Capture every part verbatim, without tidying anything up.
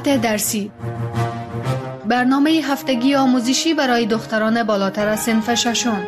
مقامات درسی، برنامه هفتگی آموزشی برای دختران بالاتر از صنف ششم.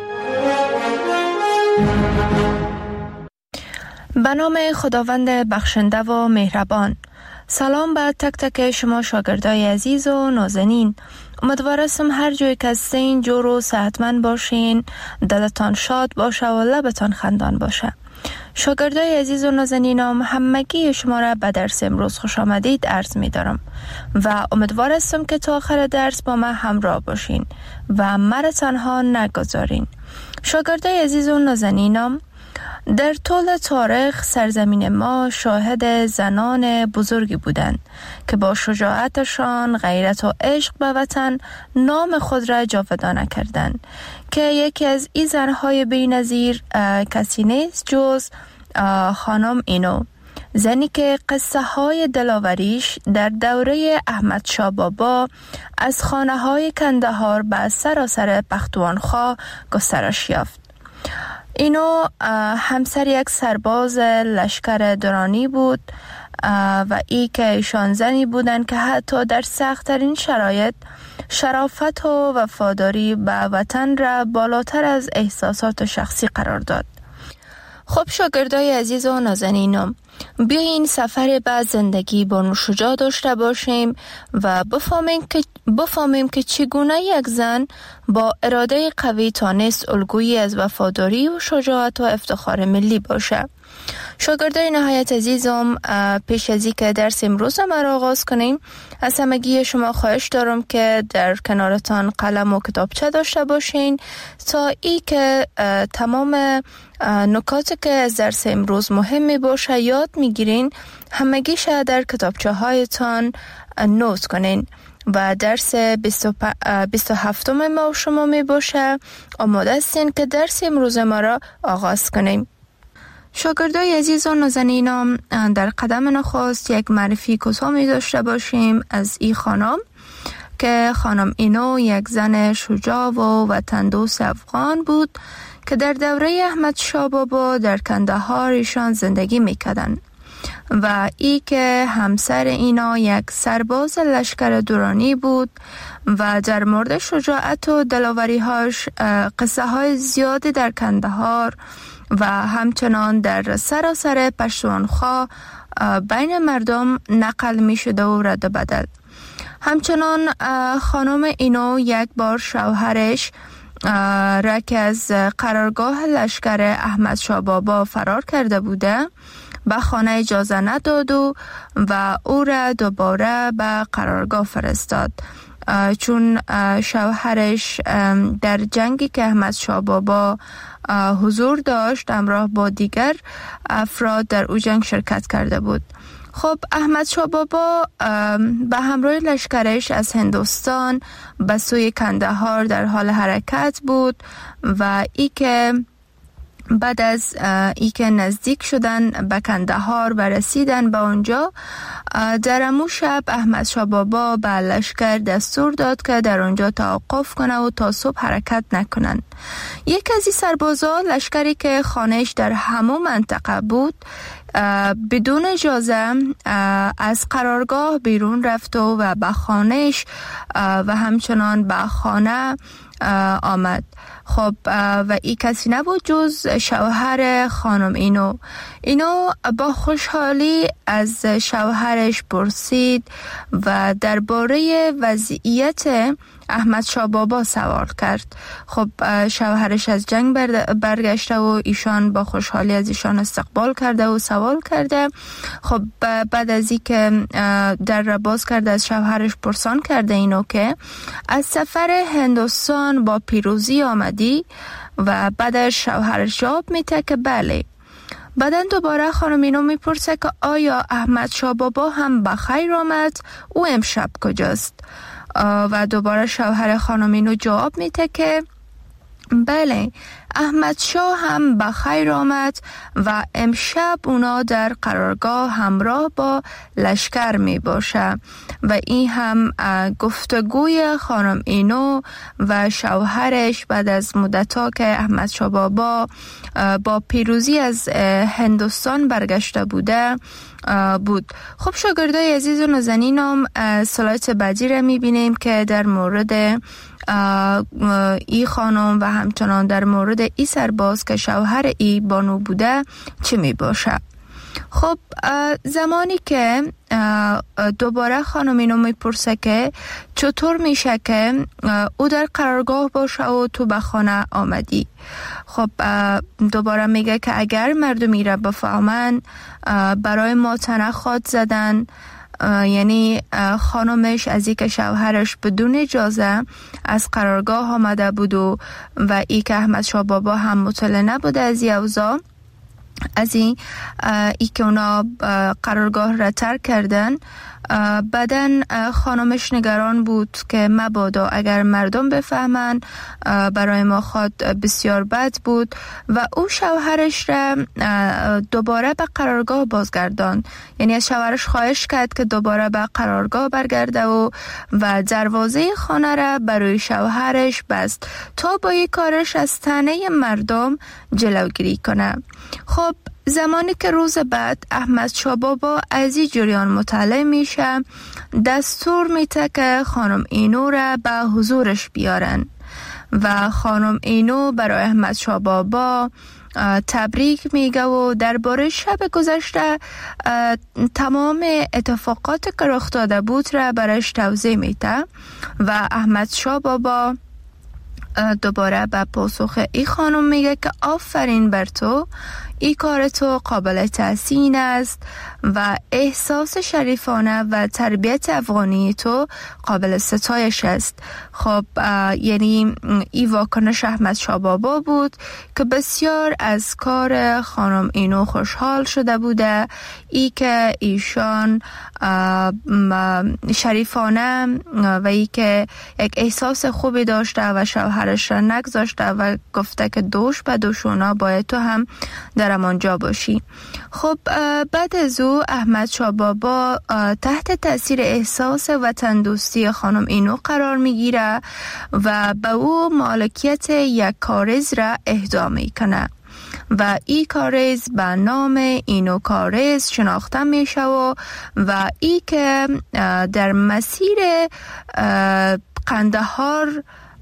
به نام خداوند بخشنده و مهربان. سلام به تک تک شما شاگردای عزیز و نازنین. امیدوارم هر جای که هستین جور و صحتمند باشین، دلتان شاد باشه و لبتان خندان باشه. شاگردای عزیز و نازنینم، همگی شما را به درس امروز خوش آمدید عرض می دارم و امیدوارم که تا آخر درس با من همراه باشین و مرا تنها نگذارین. شاگردای عزیز و نازنینم، در طول تاریخ سرزمین ما شاهد زنان بزرگی بودند که با شجاعتشان، غیرت و عشق به وطن نام خود را جاودانه کردند که یکی از این زنهای بی‌نظیر کسی نیست جز خانم اینو، زنی که قصه های دلاوریش در دوره احمد شاه بابا از خانه های کندهار به سراسر پختونخوا گسترش یافت. اینو همسر یک سرباز لشکر درانی بود و ای که ایشان زنی بودند که حتی در سخت‌ترین شرایط شرافت و وفاداری به وطن را بالاتر از احساسات شخصی قرار داد. خب شاگردای عزیز و نازنینم، بیاین سفر به زندگی با شجاع داشته باشیم و بفهمیم که بفهمیم که چگونه یک زن با اراده قوی تانست الگویی از وفاداری و شجاعت و افتخار ملی باشه. شاگردای نهایت عزیزم، پیش از اینکه درس امروز ما را آغاز کنیم، از همگی شما خواهش دارم که در کنارتان قلم و کتابچه داشته باشین تا ای که تمام نکاتی که از درس امروز مهم می باشه یاد میگیرین، همگیش در کتابچه هایتان نوت کنین و درس بیست و هفتم ما شما می باشه. آماده هستین که درس امروز ما را آغاز کنیم. شاگردای عزیز و نازنینم، در قدم نخست یک معرفی کوتاه می داشته باشیم از این خانم که خانم اینو یک زن شجاع و وطن دوست افغان بود که در دوره احمد شاه بابا در کندهار ایشان زندگی میکردن و ای که همسر اینا یک سرباز لشکر درانی بود و در مورد شجاعت و دلاوری هاش قصه های زیادی در کندهار و همچنان در سراسر پختونخوا بین مردم نقل می شده و رد و بدل. همچنان خانم اینو یک بار شوهرش را که از قرارگاه لشکر احمد شاه بابا فرار کرده بوده به خانه اجازه نداد و, و او را دوباره به قرارگاه فرستاد، چون شوهرش در جنگی که احمد شاه بابا حضور داشت همراه با دیگر افراد در او جنگ شرکت کرده بود. خب احمد شاه بابا به همراه لشکرش از هندوستان به سوی کندهار در حال حرکت بود و ای که بعد از ای که نزدیک شدن به کندهار و رسیدن به اونجا، در امو شب احمد شاه بابا به لشکر دستور داد که در اونجا توقف کنه و تا صبح حرکت نکنن. یک از این سربازا، لشکری که خانهش در همون منطقه بود، بدون اجازه از قرارگاه بیرون رفت و به خانهش و همچنان به خانه آمد. خب و این کسی نبود جز شوهر خانم اینو. اینو با خوشحالی از شوهرش پرسید و درباره وضعیت احمد شاه بابا سوال کرد. خب شوهرش از جنگ برگشته و ایشان با خوشحالی از ایشان استقبال کرده و سوال کرده. خب بعد از این که در را باز کرده از شوهرش پرسان کرده اینو که از سفر هندوستان با پیروزی آمدی و بعدش شوهرش جواب میده که بله. بعدن دوباره خانم اینو میپرسه که آیا احمد شاه بابا هم بخیر آمد؟ او امشب کجاست؟ و دوباره شوهر خانم اینو جواب میده که بله، احمد شاه هم به خیر آمد و امشب اونا در قرارگاه همراه با لشکر می باشه و این هم گفتگوی خانم اینو و شوهرش بعد از مدتا که احمد شاه بابا با پیروزی از هندوستان برگشته بوده بود. خب شاگردای عزیز و نازنینم، سلایت بعدی را می بینیم که در مورد ای خانم و همچنان در مورد ای سرباز که شوهر ای بانو بوده چی می باشه. خب زمانی که دوباره خانم اینو می پرسه که چطور میشه که او در قرارگاه باشه و تو به خانه آمدی، خب دوباره میگه که اگر مردمی را بفهمن برای ما تنخواد زدن، یعنی خانمش از ای که شوهرش بدون اجازه از قرارگاه آمده بود و و ای که احمد شاه بابا هم مطلع نبوده از این اوضاع، از این ای که اونا قرارگاه را ترک کردن، بعدن خانمش نگران بود که مبادا اگر مردم بفهمن برای ما خود بسیار بد بود و او شوهرش را دوباره به قرارگاه بازگردان، یعنی از شوهرش خواهش کرد که دوباره به قرارگاه برگرده و و دروازه خانه را برای شوهرش بست تا با یک کارش از طعنه مردم جلوگیری کنه. خب زمانی که روز بعد احمد شاه بابا از این جریان مطلع میشه، دستور میده که خانم اینو را به حضورش بیارن و خانم اینو برای احمد شاه بابا تبریک میگه و درباره شب گذشته تمام اتفاقات که رخ داده بود را برایش توضیح میده و احمد شاه بابا دوباره به پاسخ ای خانم میگه که آفرین بر تو، ای کار تو قابل تحسین است و احساس شریفانه و تربیت افغانی تو قابل ستایش است. خب یعنی ای واکنش احمد شاه بابا بود که بسیار از کار خانم اینو خوشحال شده بوده، ای که ایشان شریفانه و ای که یک احساس خوبی داشته و شوهرش را نگذاشته و گفته که دوش به دوشونا باید تو هم در امانجا باشی. خب بعد از او احمد شاه بابا تحت تاثیر احساس وطن دوستی خانم اینو قرار میگیره و به او مالکیت یک کارز را اهدا میکنه و ای کارز به نام اینو کارز شناخته میشه و و ای که در مسیر قندهار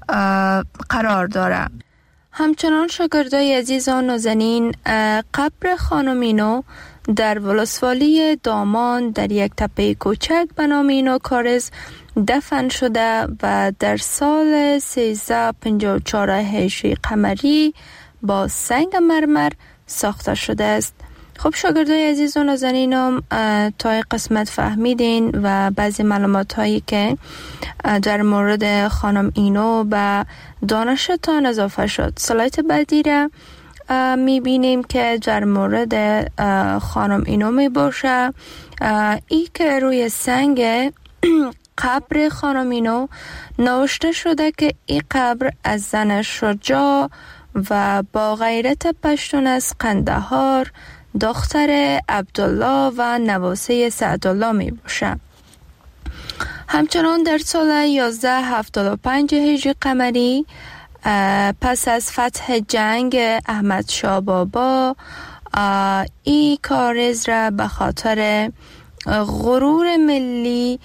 قرار داره. همچنان شاگردای عزیز و نازنین، قبر خانم اینو در ولسوالی دامان در یک تپه کوچک به نام اینو کارز دفن شده و در سال سیزده پنجاه و چهار هجری قمری با سنگ مرمر ساخته شده است. خب شاگردای عزیز و نازنینم، تا این قسمت فهمیدین و بعضی معلومات هایی که در مورد خانم اینو به دانشتان اضافه شد. سلایت بعدی را میبینیم که در مورد خانم اینو میباشه، ای که روی سنگ قبر خانم اینو نوشته شده که این قبر از زن شجاع و با غیرت پشتون از قندهار، دختر عبدالله و نواسه سعدالله می باشه. همچنان در سال یازده هفتاد و پنج هجری قمری پس از فتح جنگ احمد شاه بابا این کارز را به خاطر غرور ملی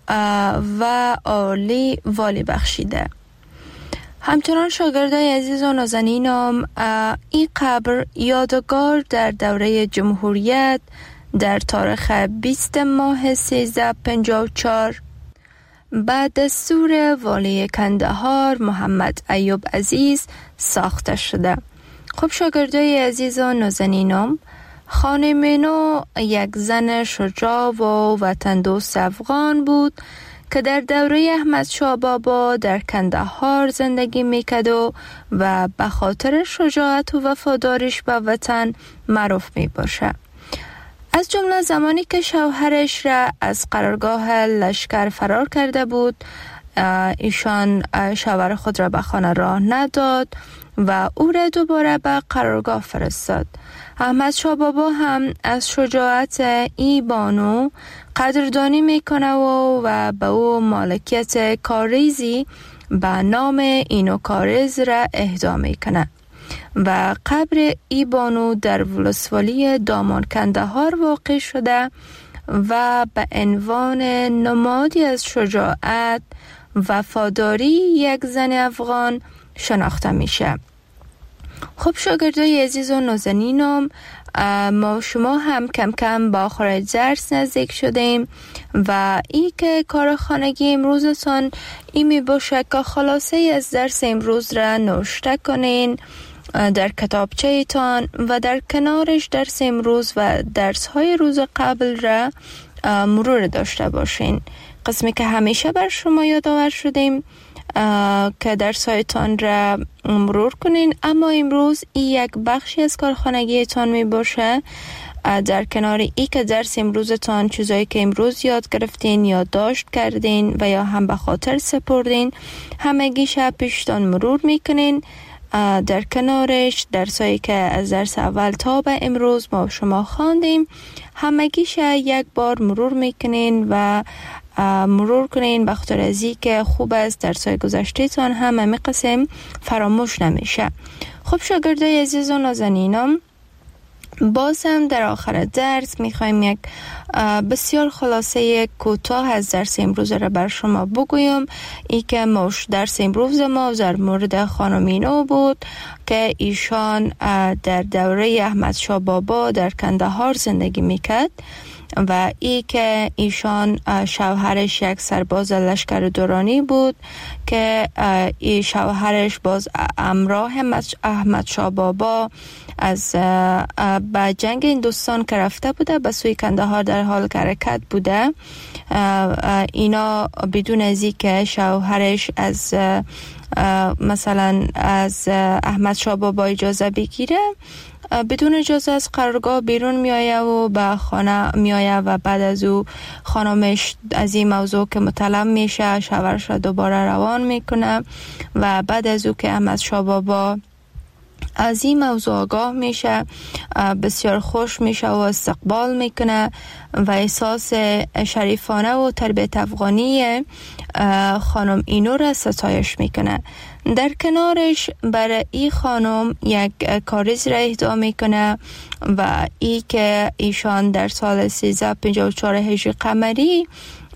و عالی والی بخشیده. همچنان شاگردای عزیز و نازنینم، این قبر یادگار در دوره جمهوریت در تاریخ بیست ماه سیزده پنجاه و چهار بعد دستور والی کندهار محمد ایوب عزیز ساخته شده. خب شاگردای عزیز و نازنینم، خانم اینو یک زن شجاع و وطن دوست افغان بود که در دوره احمد شاه بابا در کندهار زندگی میکرد و و به خاطر شجاعت و وفاداریش به وطن معروف می باشه. از جمله زمانی که شوهرش را از قرارگاه لشکر فرار کرده بود، ایشان شوهر خود را به خانه راه نداد و او را دوباره به قرارگاه فرستاد. احمد شاه بابا هم از شجاعت ای بانو قدردانی میکنه و, و به او مالکیت کاریزی به نام اینو کاریز را اهدا میکنه و قبر ای بانو در ولسوالی دامان کندهار واقع شده و به عنوان نمادی از شجاعت وفاداری یک زن افغان شناخته میشه. خب شاگردای عزیز و نازنینم، ما شما هم کم کم با آخر درس نزدیک شدیم و ای که کار خانگی امروزتان ای می باشه که خلاصه از درس امروز را نوشته کنین در کتابچه ایتان و در کنارش درس امروز و درس های روز قبل را مرور داشته باشین. قسمی که همیشه بر شما یادآور شدیم که درس هایتان را مرور کنین، اما امروز این یک بخشی از کارخانگیتان می باشه. در کنار ای که درس امروزتان چیزایی که امروز یاد گرفتین یا داشت کردین و یا هم به خاطر سپردین همگی شب پیشتان مرور میکنین. در کنارش درسایی که از درس اول تا به امروز ما شما خواندیم همگیش یک بار مرور میکنین و مرور کنین، به خاطر از این که خوب است درسای گذشته تان هم همه قسم فراموش نمیشه. خب شاگردای عزیز و نازنینم، باز هم در آخر درس میخوایم یک بسیار خلاصه کوتاه از درس امروز را بر شما بگویم. ای که موش درس امروز ما در مورد خانم اینو بود که ایشان در دوره احمد شاه بابا در کندهار زندگی میکرد و ای که ایشان شوهرش یک سرباز لشکر دورانی بود که ای شوهرش باز همراه احمد شاه بابا از به جنگ هندوستان که رفته بوده به سوی کندهار در حال حرکت بوده. اینا بدون از این که شوهرش از مثلا از احمد شاه بابا اجازه بگیره بدون اجازه از قرارگاه بیرون می آید و به خانه می آید و بعد از او خانمش از این موضوع که مطلب میشه شوهرش را دوباره روان میکنه و بعد از او که احمد شاه بابا از این موضوع آگاه میشه بسیار خوش میشه و استقبال میکنه و احساس شریفانه و تربیت افغانی خانم اینو را ستایش میکنه. در کنارش برای این خانم یک کاریز را اهدا میکنه و ای که ایشان در سال سیزده و پنجاه و چهار هجری قمری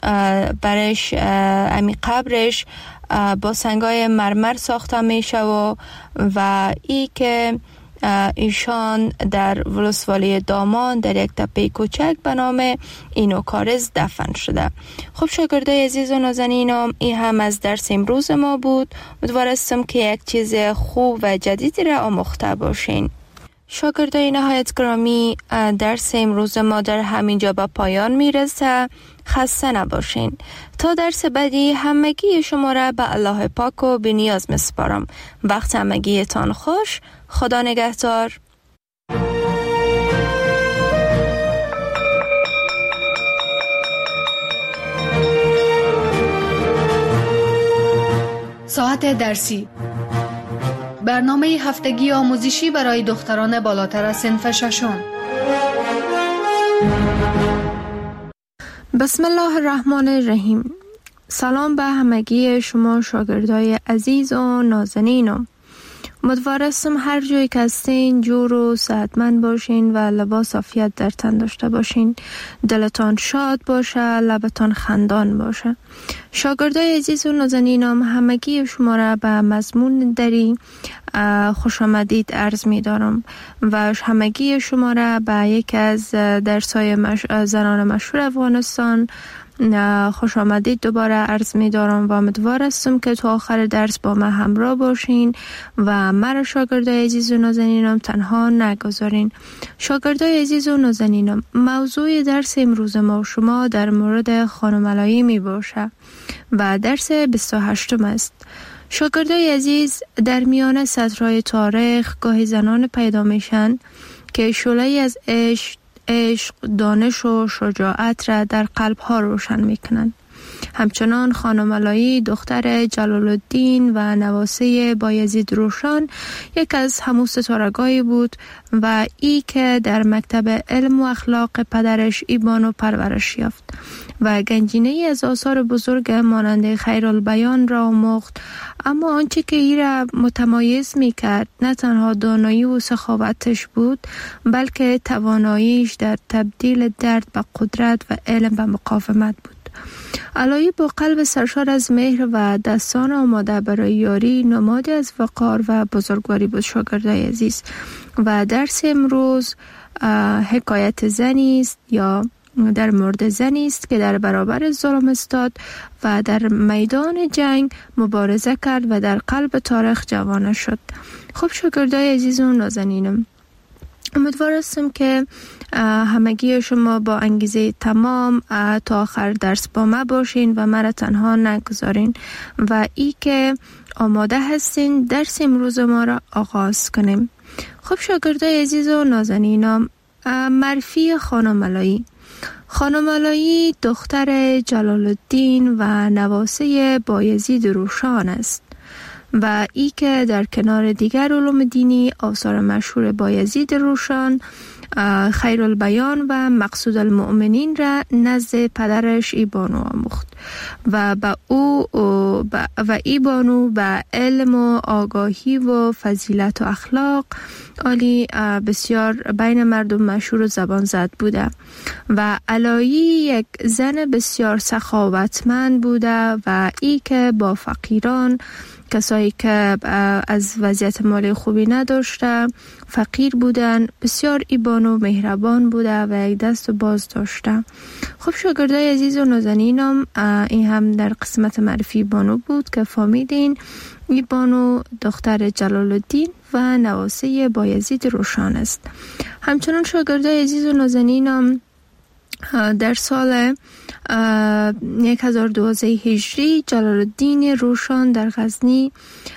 برش امی قبرش با سنگای مرمر ساخته میشه و و ای که ایشان در ولسوالی دامان در یک تپه کوچک به نام اینو کاریز دفن شده. خب شاگردای عزیز و نازنینم، این هم از درس امروز ما بود. امیدوارم که یک چیز خوب و جدیدی را آموخته باشین. شاگردای نهایت گرامی، درس امروز ما در همینجا به پایان میرسه. خسته نباشین. تا درس بعدی همگی شما را به الله پاک و بی نیاز میسپارم. وقت همگی تان خوش. خدا نگهدار. ساعت درسی، برنامه هفتگی آموزشی برای دختران بالاتر از صنف ششم. بسم الله الرحمن الرحیم. سلام به همگی شما شاگردای عزیز و نازنینم. امیدوارم هر جایی که هستین جور و صحتمند باشین و لباس عافیت در تن داشته باشین. دلتان شاد باشه، لبتان خندان باشه. شاگردای عزیز و نازنینم، همگی شما را به مضمون دری خوش آمدید عرض می دارم و همگی شما را به یک از درس‌های مش... زنان مشهور افغانستان خوش آمدید دوباره عرض می دارم و امیدوار هستم که تا آخر درس با من همراه باشین و مرا شاگردای عزیز و نازنینم تنها نگذارین. شاگردای عزیز و نازنینم، موضوع درس امروز ما شما در مورد خانم علایی می باشه و درس بیست و هشتم است. شاگردای عزیز، در میان سطرهای تاریخ گاهی زنان پیدا میشن که شعله‌ای از عشق عشق، دانش و شجاعت را در قلب‌ها روشن می‌کنند. همچنان خانم علایی دختر جلال الدین و نواسه بایزید روشان یک از همو ستارگانی بود و ای که در مکتب علم و اخلاق پدرش ایبانو پرورش یافت و گنجینه از آثار بزرگ مانند خیرالبیان را آموخت. اما آنچه که ای را متمایز می کرد نه تنها دانایی و سخاوتش بود، بلکه تواناییش در تبدیل درد به قدرت و علم به مقاومت بود. علایی با قلب سرشار از مهر و دستان آماده برای یاری نمادی از وقار و بزرگواری بود. شاگردای عزیز، و درس امروز حکایت زنی است یا در مورد زنی است که در برابر ظلم استاد و در میدان جنگ مبارزه کرد و در قلب تاریخ جوانه شد. خب شاگردای عزیز و نازنینم، امیدوار هستم که همگی شما با انگیزه تمام تا آخر درس با ما باشین و مرا تنها نگذارین و ای که آماده هستین درس امروز ما را آغاز کنیم. خب شاگردای عزیز و نازنینم، معرفی خانم علایی. خانم علایی دختر جلال الدین و نواسه بایزید روشان است و ای که در کنار دیگر علوم دینی آثار مشهور بایزید روشان، خیرالبیان و مقصود المؤمنین را نزد پدرش ایبانو آموخت و با او و ایبانو به علم و آگاهی و فضیلت و اخلاق عالی بسیار بین مردم مشهور و زبان زد بوده و علایی یک زن بسیار سخاوتمند بوده و ای که با فقیران، کسایی که از وضعیت مالی خوبی نداشته، فقیر بودن، بسیار ایبان و مهربان بوده و یک دست باز داشته. خب شاگردای عزیز و نازنینم، این هم در قسمت معرفی بانو بود که فهمیدین ایبانو دختر جلال الدین و نواسه بایزید روشان است. همچنان شاگردای عزیز و نازنینم، در سال هزار و دویست هجری جلال الدین روشان در غزنی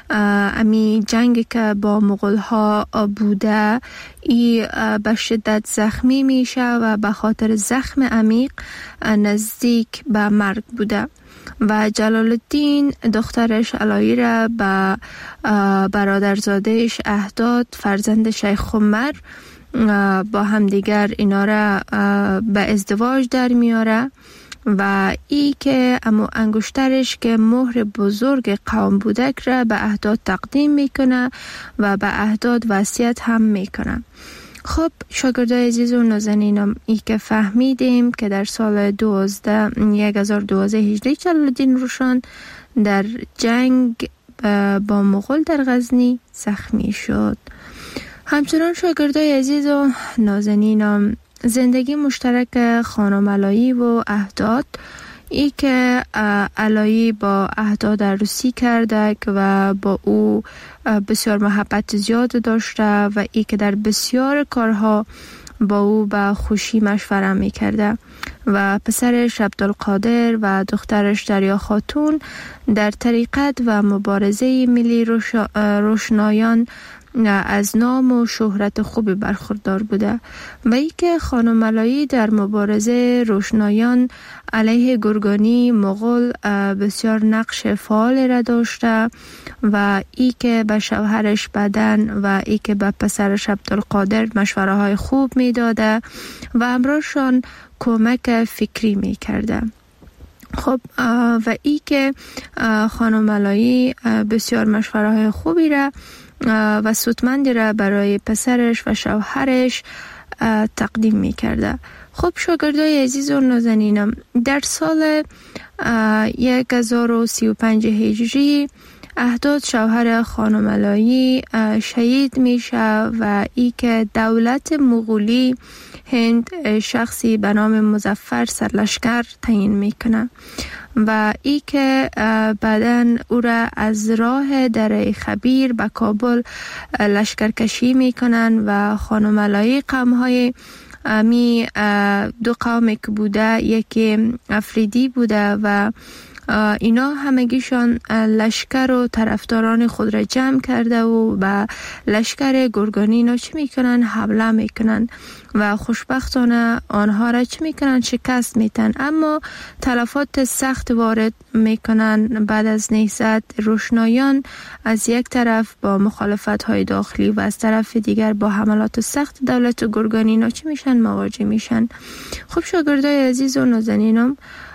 امی جنگ که با مغول ها بوده ای به شدت زخمی میشه و به خاطر زخم عمیق نزدیک به مرگ بوده و جلال الدین دخترش علایی را به برادرزادهش اهداد، فرزند شیخ عمر، با همدیگر اینا را به ازدواج در میاره و ای که امو انگشترش که مهر بزرگ قوم بودک را به اهداد تقدیم میکنه و به اهداد وصیت هم میکنه. خب شاگردای عزیز و نازنینم، ای که فهمیدیم که در سال هزار و دویست هجری جلال الدین روشان در جنگ با مغول در غزنی زخمی شد. همچنان شاگردای عزیز و نازنینم، زندگی مشترک خانم علایی و اهداد، ای که علایی با اهداد عروسی کرده و با او بسیار محبت زیاد داشته و ای که در بسیار کارها با او به خوشی مشوره می کرده و پسرش عبدالقادر و دخترش دریا خاتون در طریقت و مبارزه ملی روشنایان از نام و شهرت خوبی برخوردار بوده و ای که خانم علایی در مبارزه روشنایان علیه گرگانی مغول بسیار نقش فعال را داشته و ای که به شوهرش بدن و ای که به پسرش عبدالقادر مشوره های خوب می داده و همراهشان کمک فکری می کرده. خب و ای که خانم علایی بسیار مشوره های خوبی را و سودمندی را برای پسرش و شوهرش تقدیم می کرده. خب شاگردای عزیز و نازنینم، در سال هزار و سی و پنج هجری اهداد شوهر خانم علایی شهید میشه و ای که دولت مغولی هند شخصی به نام مظفر سرلشکر تعیین میکنه و ای که بعدن او را از راه دره خبیر به کابل لشکرکشی میکنن و خانم علایی قومهای می دو قومی که بوده، یکی افریدی بوده و اینا همگیشان لشکر و طرفداران خود را جمع کرده و به لشکر گرگانی اینا چی میکنن؟ حمله میکنن و خوشبختانه آنها را چی میکنن؟ شکست میتن، اما تلفات سخت وارد میکنن. بعد از نهضت روشنایان از یک طرف با مخالفت های داخلی و از طرف دیگر با حملات سخت دولت گرگانی اینا چی میشن؟ مواجه میشن. خب شاگردای عزیز و نازنینم،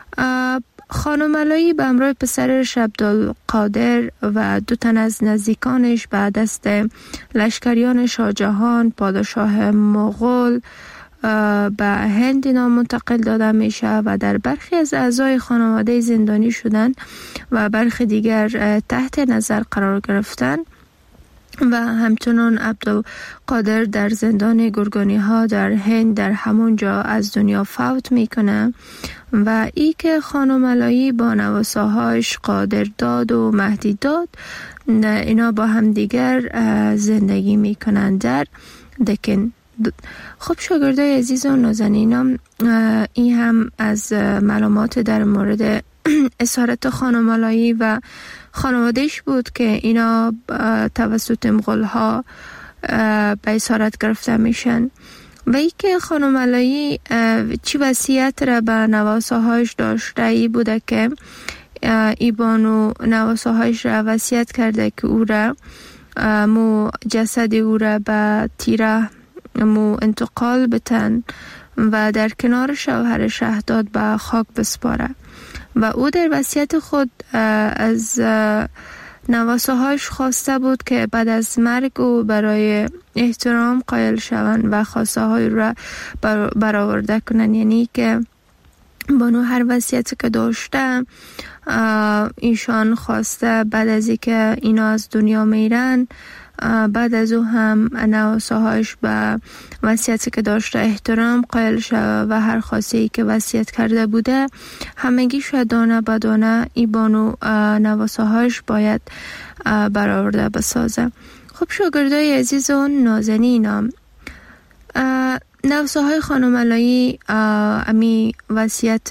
خانم علایی به همراه پسرش عبدالقادر و دو تن از نزدیکانش به دست لشکریان شاه جهان پادشاه مغول به هند اینا منتقل داده میشه و در برخی از اعضای خانواده زندانی شدن و برخی دیگر تحت نظر قرار گرفتن و همچنان عبدالقادر در زندان گرگانی ها در هند در همون جا از دنیا فوت میکنه و ای که خانم علایی با نواساهاش قادرداد و مهدیداد اینا با هم دیگر زندگی میکنن در دکن. خب شاگردای عزیز و نازنینم، این هم از معلومات در مورد اسارت خانم علایی و خانوادهش بود که اینا توسط مغول ها به اسارت گرفته میشن و ای که خانم علایی چی وصیت را به نواساهایش داشته ای بوده که ای بانو نواساهایش را وصیت کرده که او را مو جسد او را به تیره مو انتقال بتن و در کنار شوهر شهداد به خاک بسپاره و او در وصیت خود از نواساهایش خواسته بود که بعد از مرگ او برای احترام قائل شوند و خواسته های را برآورده کنند، یعنی که بانو هر وصیتی که داشته ایشان خواسته بعد از اینکه اینا از دنیا میرن بعد از او هم نواساهایش به وصیتی که داشته احترام قائل شود و هر خواسته که وصیت کرده بوده همگی شد دانه به دانه ای بانو نواساهایش باید برآورده بسازه. خب شاگردای عزیز و نازنینم، نواساهای خانم علایی امی وصیت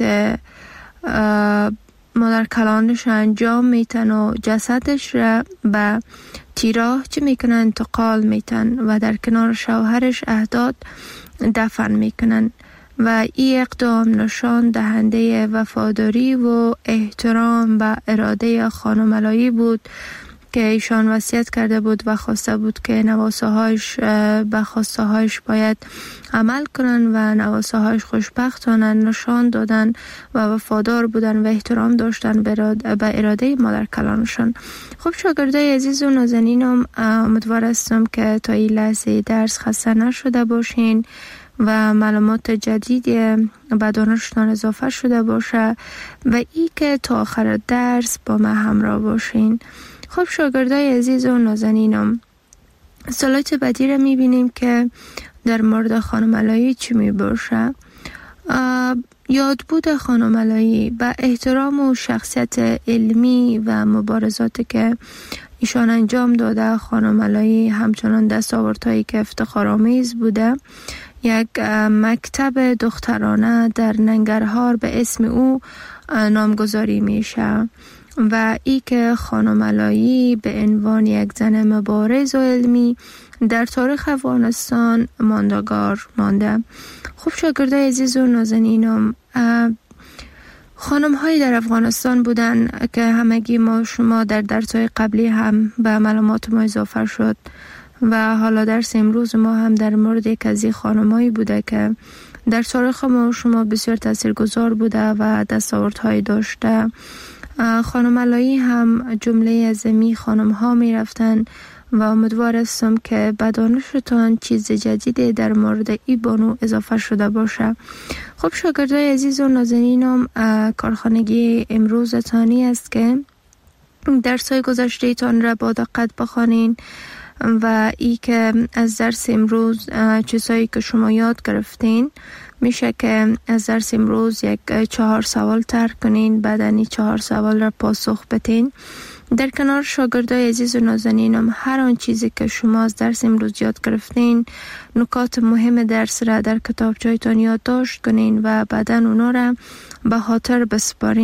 مادر کلانش انجام میتن و جسدش را به تیراه چه میکنن؟ انتقال میتن و در کنار شوهرش اهداد دفن میکنن و این اقدام نشان دهنده وفاداری و احترام به اراده خانم علایی بود که ایشان وصیت کرده بود و خواسته بود که نواساهایش به خواسته هایش باید عمل کنن و نواساهایش خوشبختانه نشان دادن و وفادار بودن و احترام داشتن به اراده مادر کلانشان. خب شاگردای عزیز و نازنینم، امیدوار هستم که تا این لحظه درس خسته نشده باشین و معلومات جدیدی به دانشتان اضافه شده باشه و ای که تا آخر درس با ما همراه باشین. خب شاگردای عزیز و نازنینم، سلایت بعدی را میبینیم که در مورد خانم علایی چی میباشه. یادبود خانم علایی به احترام و شخصیت علمی و مبارزاتی که ایشان انجام داده، خانم علایی همچنان دستاوردهایی که افتخارآمیز بوده. یک مکتب دخترانه در ننگرهار به اسم او نامگذاری میشه و ای که خانم علایی به عنوان یک زن مبارز و علمی در تاریخ افغانستان ماندگار مانده. خوب شاگردای عزیز و نازنینم، خانم هایی در افغانستان بودن که همگی ما شما در درس‌های قبلی هم به معلومات ما اضافه شد و حالا درس امروز ما هم در مورد یک از این خانم هایی بوده که در تاریخ ما شما بسیار تاثیرگذار بوده و دستاوردهایی داشته. خانم علایی هم جمله از می خانم ها می رفتن و امیدوار هستم که به دانشتان چیز جدیدی در مورد ای بانو اضافه شده باشه. خب شاگردای عزیز و نازنینم، کارخانگی امروز تانی است که درس‌های گذشته تان را با دقت بخوانین و ای که از درس امروز چیزهایی که شما یاد گرفتین میشه که از درس امروز یک چهار سوال طرح کنین، بعد این چهار سوال را پاسخ بدین. در کنار شاگردای عزیز و نازنینم، هر آن چیزی که شما از درس امروز یاد گرفتین، نکات مهم درس را در کتابچه‌تان یادداشت کنین و بعداً اونا را به خاطر بسپارین.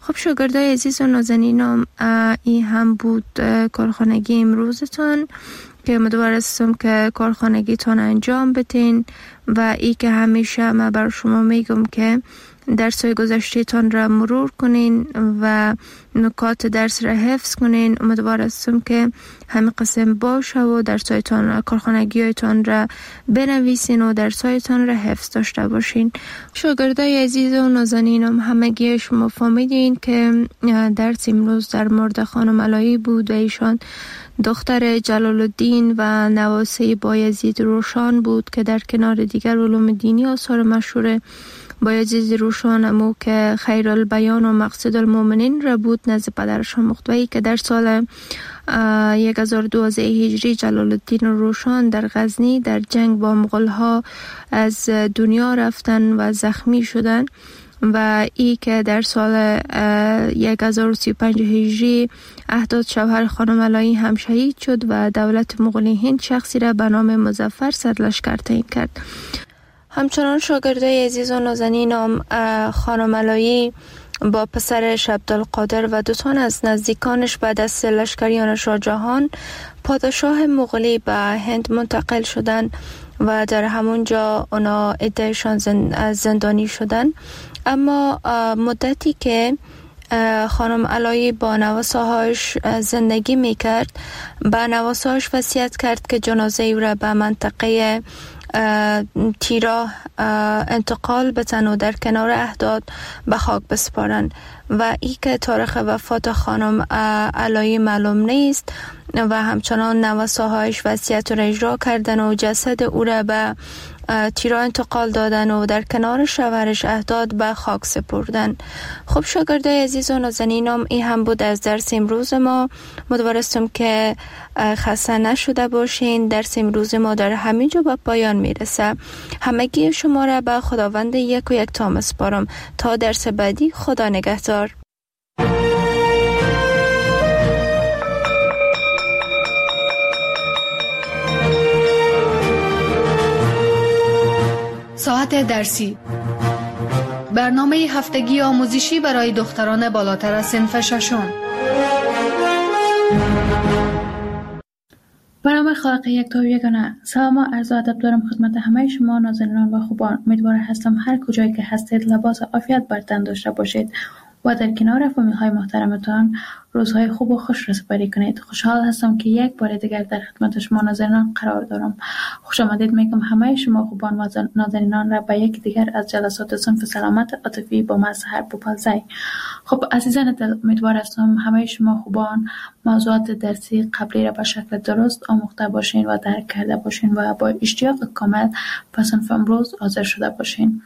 خب شاگردای عزیز و نازنینم، این هم بود کارخانگی امروزتون که امیدوارم که کارخانگیتون انجام بدین و ای که همیشه من بر شما میگم که درس‌های گذشته‌تان را مرور کنین و نکات درس را حفظ کنین. امیدوارم که همین قسم باشه و درس‌هایتان کارخانگی‌هایتان را بنویسین و درس‌هایتان را حفظ داشته باشین. شاگردای عزیز و نازنینم، همگی شما فهمیدین که درس امروز در مورد خانم علایی بود و ایشان دختر جلال الدین و نواسه بایزید روشن بود که در کنار دیگر علوم دینی آثار مشهور بایزید روشن امو که خیر البیان و مقصد المؤمنین را بود نزد پدرش مختوی که در سال هزار و دویست هجری جلال الدین روشن در غزنی در جنگ با مغول ها از دنیا رفتن و زخمی شدن و ای که در سال هزار و سی و پنج هجری احداد شوهر خانم علایی هم شهید شد و دولت مغولی هند شخصی را به نام مظفر سرلشکر تعیین کرد. همچنان شاگردای عزیز و نازنینم، خانم علایی با پسرش عبدالقادر و دو تن از نزدیکانش بعد از لشکریان شاه جهان پادشاه مغولی به هند منتقل شدند و در همونجا اونا عدهشان زندانی شدن. اما مدتی که خانم علایی با نواساهاش زندگی میکرد، با نواساهاش وصیت کرد که جنازه او را به منطقه تیرا انتقال بتن و در کنار احداد به خاک بسپارن و ای که تاریخ وفات خانم علایی معلوم نیست و همچنان نواساهایش وصیت را اجرا کردن و جسد او را به تیرا انتقال دادن و در کنار شوهرش احداد به خاک سپردن. خب شاگردای عزیز و نازنینم، این هم بود از درس امروز ما. امیدوارم که خسته نشده باشین. درس امروز ما در همین جا به پایان میرسه. همگی شما را به خداوند یک و یک تا میسپارم تا درس بعدی. خدا نگهدار. ساعت درسی، برنامه هفتگی آموزشی برای دختران بالاتر از صنف ششم. به نام خالق یکتا و یگانه. سلام و عرض ادب دارم خدمت همه شما نازنینان و خوبان. امیدوارم هستم هر کجایی که هستید لباس عافیت بر تن داشته باشید و در کنار فامیل‌های محترمتان روزهای خوب و خوش را سپری کنید. خوشحال هستم که یک بار دیگر در خدمت شما ناظرینان قرار دارم. خوش آمدید میگم همه شما خوبان و ناظرینان را به یک دیگر از جلسات صنف سلامت عاطفی با مظهر بوپالزی. خب عزیزان دل، امیدوار هستم همه شما خوبان موضوعات درسی قبلی را به شکل درست آموخته باشین و درک کرده باشین و با اشتیاق کامل به صنف امروز حاضر شده باشین.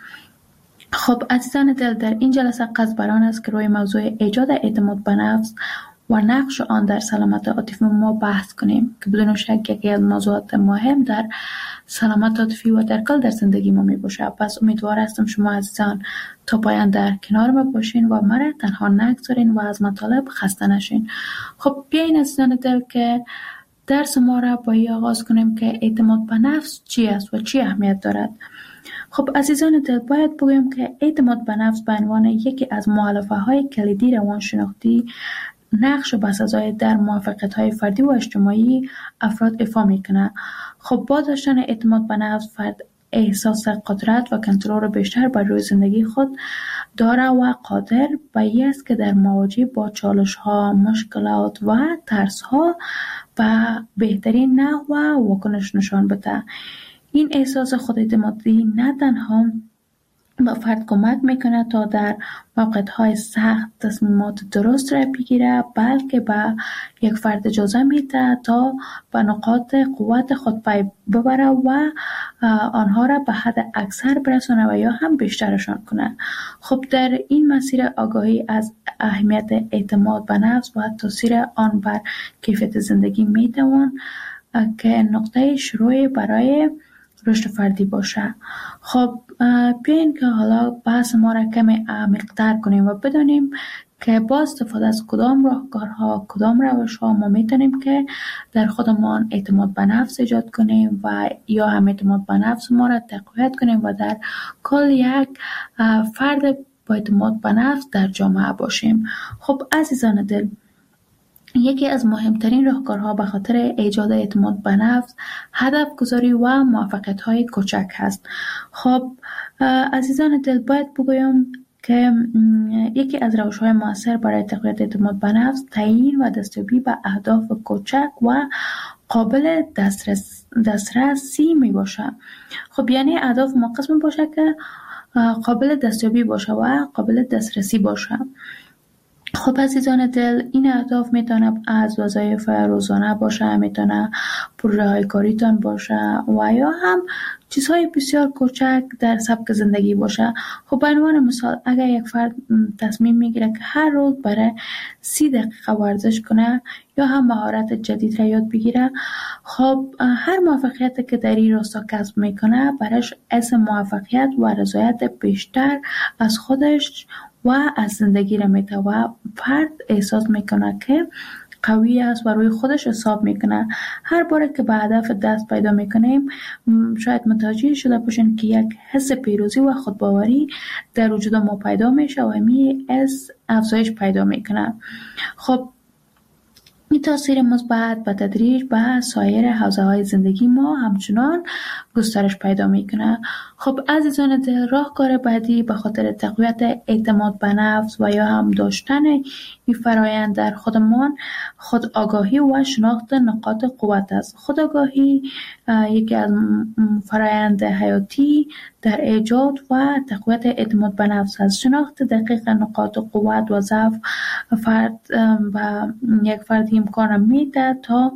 خب عزیزان دل، در این جلسه قصد بر آن است که روی موضوع ایجاد اعتماد به نفس و نقش آن در سلامت عاطفی ما بحث کنیم که بدون شک یکی از موضوعات مهم در سلامت عاطفی و در کل در زندگی ما می باشه. پس امیدوار هستم شما عزیزان تا پایان در کنار ما باشین و مرا تنها نگذارین و از مطالب خسته نشین. خب بیاین عزیزان دل که درس ما را با این آغاز کنیم که اعتماد به نفس چی است و چی اهمیت دارد. خب عزیزان دل، باید بگویم که اعتماد به نفس به عنوان یکی از مؤلفه های کلیدی روانشناختی نقش بسزای در موفقیت های فردی و اجتماعی افراد ایفا میکنه. خب با داشتن اعتماد به نفس فرد احساس قدرت و کنترل بیشتر بر روی زندگی خود داره و قادر به این است که در مواجهه با چالش ها، مشکلات و ترس ها و بهترین نحو واکنش نشان بده. این احساس خوداعتمادی نه تنها به فرد کمک میکنه تا در موقعیت‌های سخت تصمیمات درست را بگیره، بلکه به یک فرد اجازه میده تا به نقاط قوت خود پی ببره و آنها را به حد اکثر برسونه و یا هم بیشترشان کنه. خب در این مسیر آگاهی از اهمیت اعتماد به نفس و تاثیر آن بر کیفیت زندگی میتوان که نقطه شروع برای رشد فردی باشه. خب بیاین که حالا بحث ما را کمی عمیق‌تر کنیم و بدانیم که با استفاده از کدام راهکارها، کدام روش‌ها ما میتونیم که در خودمان اعتماد به نفس ایجاد کنیم و یا هم اعتماد به نفس ما را تقویت کنیم و در کل یک فرد با اعتماد به نفس در جامعه باشیم. خب عزیزان دل، یکی از مهمترین راهکارها به خاطر ایجاد اعتماد به نفس هدف گذاری و موفقیت های کوچک هست. خب عزیزان دل، باید بگویم که یکی از روش‌های مؤثر برای تقویت اعتماد به نفس تعیین و دستیابی به اهداف کوچک و قابل دسترس دسترسی می باشه. خب یعنی اهداف مقصد می باشه که قابل دستیابی باشه و قابل دسترسی باشه. خب عزیزان دل، این اهداف میتونه از وظایف روزانه باشه، میتونه پروژه‌های کاریتان باشه و یا هم چیزهای بسیار کوچک در سبک زندگی باشه. خب به عنوان مثال، اگر یک فرد تصمیم میگیره که هر روز برای سی دقیقه ورزش کنه یا هم مهارت جدید را یاد بگیره، خب هر موفقیتی که در این راستا کسب میکنه برایش حس موفقیت و رضایت بیشتر از خودش و از زندگی را میده و فرد احساس میکنه که قوی است و روی خودش حساب میکنه. هر باره که به هدف دست پیدا میکنیم شاید متوجه شده باشین که یک حس پیروزی و خودباوری در وجود ما پیدا میشه و همین حس افزایش پیدا میکنه. خب این تاثیر مثبت به تدریج به سایر حوزه‌های زندگی ما همچنان گسترش پیدا میکنه. خب عزیزان دل، راهکار بعدی به خاطر تقویت اعتماد به نفس و یا هم داشتن این فرایند در خودمان خود آگاهی و شناخت نقاط قوت است. خود آگاهی یکی از فرایند حیاتی در ایجاد و تقویت اعتماد به نفس است. شناخت دقیق نقاط قوت و ضعف فرد و یک فرد امکان میده تا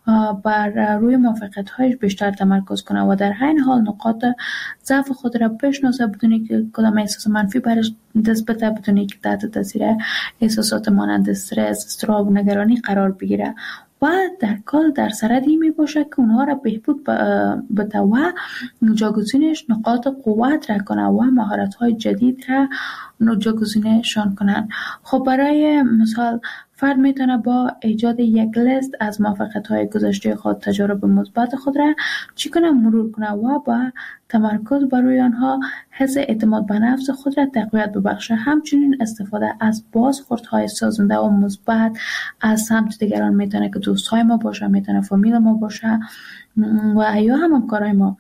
بر روی موفقیت‌هایش بیشتر تمرکز کنه و در همین حال نقاط ضعف خود را بشناسه بدون که کدام احساس منفی برش دست بده، بدون که تحت تاثیر احساسات مانند استرس، اضطراب و نگرانی قرار بگیره و در کل در سردی می باشه که اونها را بهبود بده و جاگزینش نقاط قوت را کنه و مهارت‌های جدید را جاگزینشان کنن. خب برای مثال فرد میتونه با ایجاد یک لیست از موفقیت‌های گذشته خود، تجارب مثبت خود را چی کنه مرور کنه و با تمرکز بر روی آنها حس اعتماد به نفس خود را تقویت ببخشه. همچنین استفاده از بازخوردهای سازنده و مثبت از سمت دیگران میتونه که دوستای ما باشه، میتونه فامیل ما باشه و یا هم همکارای ما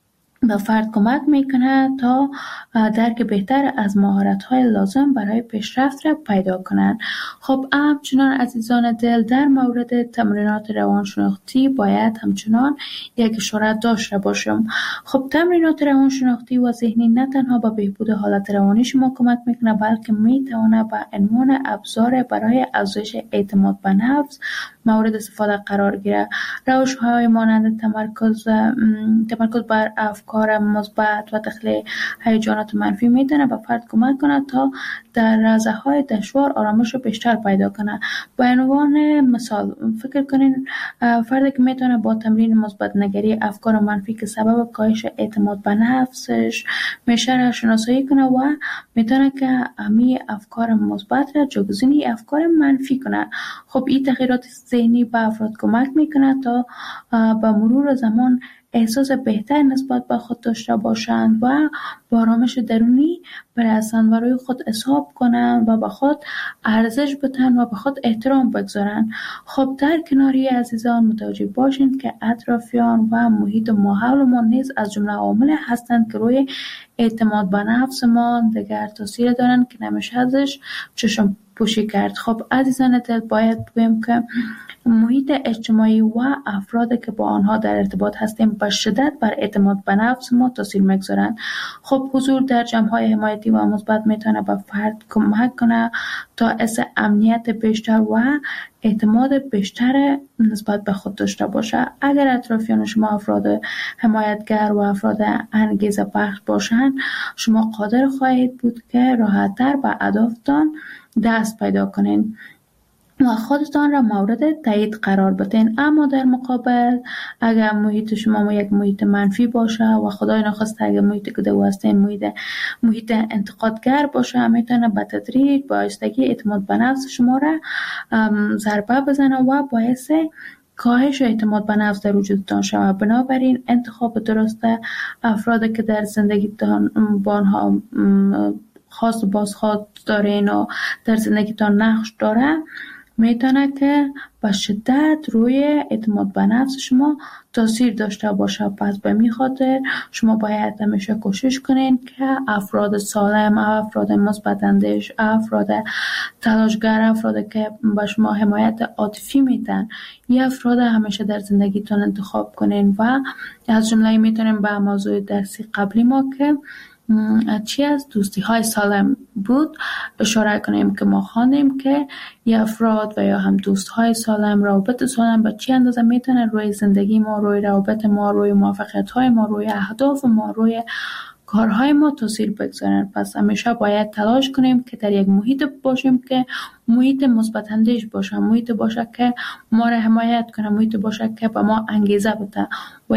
به فرد کمک میکنه تا درک بهتر از مهارت‌های لازم برای پیشرفت را پیدا کنند. خب همچنان عزیزان دل، در مورد تمرینات روانشناختی باید همچنان یک اشاره داشته باشم. خب تمرینات روانشناختی و ذهنی نه تنها به بهبود حالت روانی شما کمک میکنه، بلکه میتونه به عنوان ابزار برای افزایش اعتماد به نفس مورد استفاده قرار گیره. روش‌های مانند تمرکز تمرکز بر افکار مثبت و تخلیه هیجانات منفی میتونه به فرد کمک کنه تا در لحظه‌های دشوار آرامش بیشتر پیدا کنه. به عنوان مثال فکر کنین فردی که میتونه با تمرین مثبت نگری افکار منفی که سبب کاهش اعتماد به نفسش میشه را شناسایی کنه و میتونه که همین افکار مثبت را جایگزین افکار منفی کنه. خب این تغییرات ذهنی به افراد کمک میکنه تا با مرور زمان احساس بهتر نسبت به خود داشته باشند و با آرامش درونی برسند و روی خود حساب کنند و به خود ارزش بدن و به خود احترام بگذارند. خب در کناری عزیزان متوجه باشند که اطرافیان و محیط ماحول ما نیز از جمله عوامل هستند که روی اعتماد به نفس ما دیگر تاثیر دارند که نمیشه ازش چشم پوشی کرد. خب عزیزان دل، باید بگویم که محیط اجتماعی و افرادی که با آنها در ارتباط هستیم به شدت بر اعتماد به نفس ما تاثیر میگذارند. خب حضور در جمع‌های حمایتی و مثبت میتونه به فرد کمک کنه تا حس امنیت بیشتر و اعتماد بیشتر نسبت به خود داشته باشه. اگر اطرافیان شما افراد حمایتگر و افراد انگیزه بخش باشند، شما قادر خواهید بود که راحت‌تر به اهدافتان دست پیدا کنین و خودتان را مورد تایید قرار بدین. اما در مقابل اگر محیط شما یک محیط منفی باشه و خدای نخواسته اگر محیط که دو هستین محیط محیط انتقادگر باشه، میتونه به تدریج با آهستگی اعتماد به نفس شما را ضربه بزنه و باعث کاهش اعتماد به نفس در وجودتان شود. بنابراین انتخاب درست افرادی که در زندگیتان با آنها خاص بازخواد دارین و در زندگیتان نقش داره، میتونه که به شدت روی اعتماد به نفس شما تاثیر داشته باشه. پس به می خاطر شما باید همیشه کوشش کنین که افراد سالم، افراد مثبت اندیش، افراد تلاشگر، افراد که به شما حمایت عاطفی میدن، این افراد همیشه در زندگیتون انتخاب کنین. و از جمله میتونیم به موضوع درسی قبلی ما که چی از دوستی های سالم بود اشاره کنیم که ما خواندیم که یه افراد و یا هم دوست های سالم، روابط سالم به چی اندازه میتونه روی زندگی ما، روی روابط ما، روی موفقیت های ما، روی اهداف ما، روی کارهای ما تاثیر بگذارن. پس همیشه باید تلاش کنیم که در یک محیط باشیم که محیط مثبت اندیش باشه، محیط باشه که ما را حمایت کنه، محیط باشه که به ما انگیزه بده و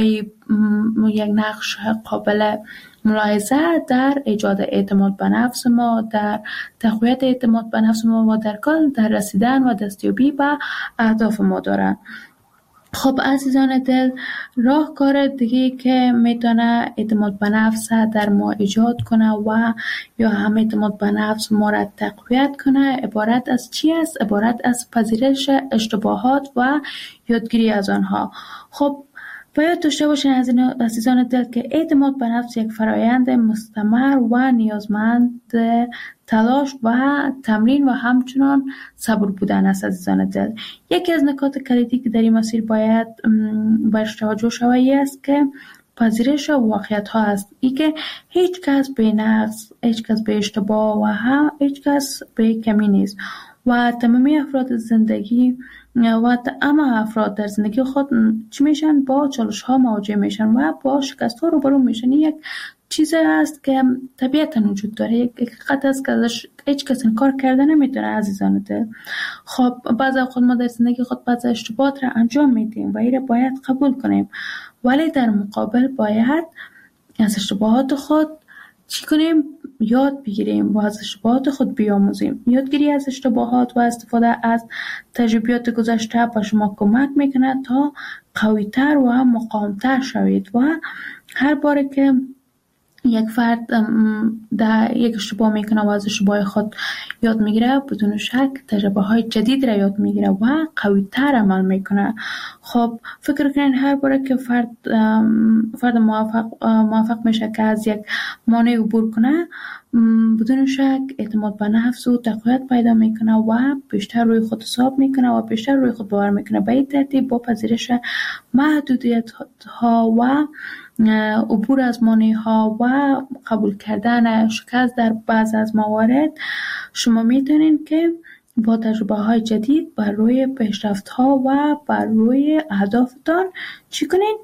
یک نقش قابل ملاحظه در ایجاد اعتماد به نفس ما، در تقویت اعتماد به نفس ما و در کل در رسیدن و دستیابی به اهداف ما دارن. خب عزیزان دل، راهکار دیگه که میتونه اعتماد به نفس در ما ایجاد کنه و یا هم اعتماد به نفس ما را تقویت کنه عبارت از چی است؟ عبارت از پذیرش اشتباهات و یادگیری از آنها. خب باید داشته باشین از این عزیزان دل که اعتماد به نفس یک فرایند مستمر و نیازمند تلاش و تمرین و همچنان صبر بودن است. عزیزان دل، یکی از نکات کلیدی که در این مسیر باید برش توجه شود است که پذیرش واقعیت ها است. ای که هیچ کس به نقص، هیچ کس به اشتباه و هم هیچ کس به کمی نیست و تمامی افراد زندگی و اما افراد در زندگی خود چی میشن؟ با چالش ها مواجه میشن و با شکست ها روبرو میشن. یک چیزی است که طبیعتا وجود داره، یک حقیقت است که ازش هیچ کس انکار کرده نمیتونه. عزیزان دل، خب بعضی خود ما در زندگی خود بعضی اشتباهات را انجام میدیم و این باید قبول کنیم، ولی در مقابل باید از اشتباهات خود چی کنیم؟ یاد بگیریم و از اشتباهات خود بیاموزیم. یادگیری از اشتباهات و استفاده از تجربیات گذشته به شما کمک میکنه تا قوی‌تر و مقاوم‌تر شوید و هر بار که یک فرد در یک اشتباه میکنه و از اشتباه خود یاد میگیره، بدون شک تجربه های جدید را یاد میگیره و قوی تر عمل میکنه. خب فکر کنین هر باره که فرد فرد موفق موفق میشه که از یک مانع عبور کنه، بدون شک اعتماد به نفس و تقویت پیدا میکنه و بیشتر روی خود حساب میکنه و بیشتر روی خود باور میکنه. به این ترتیب با پذیرش محدودیت ها و عبور از مانع ها و قبول کردن شکست در بعض از موارد، شما میتونین که با تجربه های جدید بر روی پیشرفت ها و بر روی اهدافتان چی کنین؟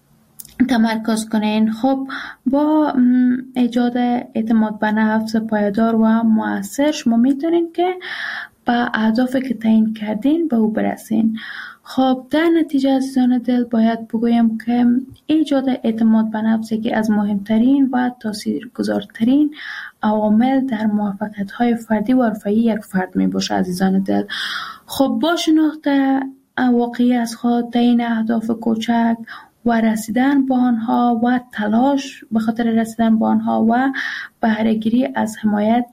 تمرکز کنین. خب با ایجاد اعتماد به نفس پایدار و مؤثر شما میتونین که به اهدافی که تعیین کردین به او برسین. خب در نتیجه عزیزان دل باید بگویم که ایجاد اعتماد به نفس یکی از مهمترین و تاثیرگذارترین عوامل در موفقیت‌های فردی و حرفه‌ای یک فرد می باشه. عزیزان دل، خب با شناخت واقعی از خود، تعیین اهداف کوچک و رسیدن به آنها و تلاش به خاطر رسیدن به آنها و بهره‌گیری از حمایت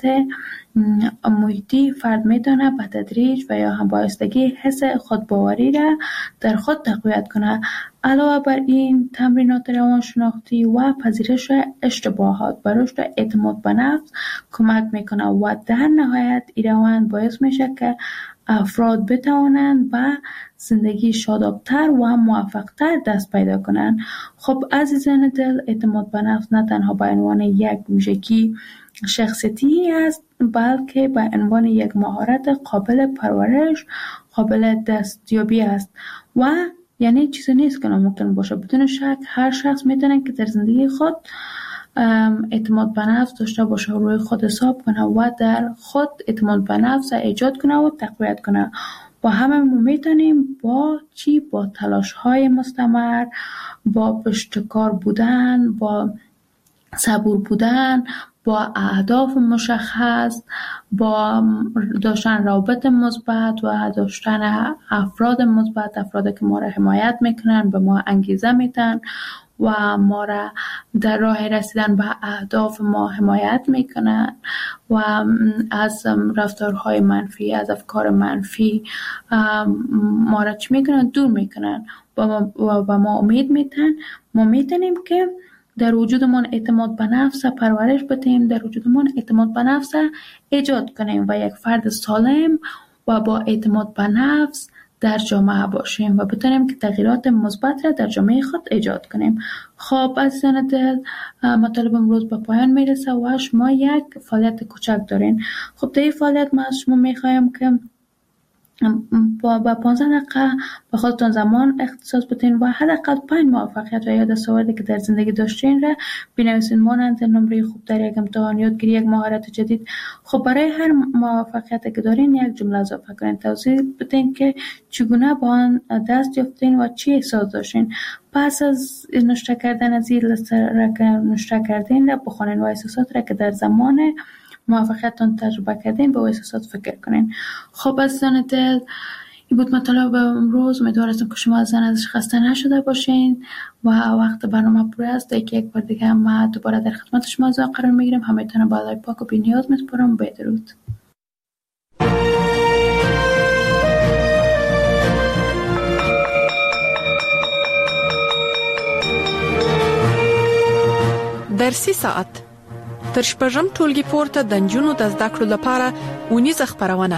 محیطی، فرد میتونه به تدریج و یا هم بایستگی حس خودباوری را در خود تقویت کنه. علاوه بر این تمرینات روانشناختی و پذیرش اشتباهات به رشد اعتماد به نفس کمک میکنه و در نهایت این روند باعث میشه که افراد بتوانند به زندگی شادابتر و موفقتر دست پیدا کنند. خب عزیزان دل، اعتماد به نفس نه تنها به عنوان یک ویژگی شخصیتی است، بلکه به عنوان یک مهارت قابل پرورش، قابل دستیابی است و یعنی چیزی نیست که ناممکن باشه. بدون شک هر شخص میتونه که در زندگی خود اعتماد به نفس داشته باشه و روی خود حساب کنه و در خود اعتماد به نفس ایجاد کنه و تقویت کنه و همه ما میتونیم با چی؟ با تلاش های مستمر، با پشتکار بودن، با صبور بودن، با اهداف مشخص، با داشتن روابط مثبت و داشتن افراد مثبت، افرادی که ما را حمایت میکنن، به ما انگیزه میدن و ما را در راه رسیدن به اهداف ما حمایت میکنن و از رفتارهای منفی، از افکار منفی ما را چی میکنن؟ دور میکنن و با ما امید میتن. ما میتونیم که در وجودمون اعتماد به نفس پرورش بدیم، در وجودمون اعتماد به نفس ایجاد کنیم و یک فرد سالم و با اعتماد به نفس در جامعه باشیم و بتونیم که تغییرات مثبت را در جامعه خود ایجاد کنیم. خب عزیزان دل، مطالب امروز به پایان میرسه و شما یک فعالیت کوچک دارین. خب در این فعالیت ما از شما میخوایم که با با پانزده دقیقه به خودتون زمان اختصاص بدین و حداقل پنج موفقیت و یا دستاوردی که در زندگی داشتین را بنویسین، مانند نمره خوب در یک امتحان، یادگیری یک مهارت جدید. خب برای هر موفقیتی که دارین یک جمله اضافه کنین، توضیح بدین که چگونه با آن دست یافتین و چی احساس داشتین. پس از نوشته کردن از این لیست را که نوشته کردین را بخونین و احساسات را که در زمان موفقیتتان تجربه کردین به احساسات فکر کنین. خب عزیزان دل، این بود مطالب امروز. امیدوارم که شما از ازش خسته نشده باشین و وقت برنامه پر است. دیگه یک بار دیگه ما دوباره در خدمت شما قرار میگیریم. همتون با الله پاک و بی‌نیاز میسپارم. بدرود. در سی ساعت تر شپږم ټولګي پورته د نجونو د زده کړو لپاره اونیزه خپرونه.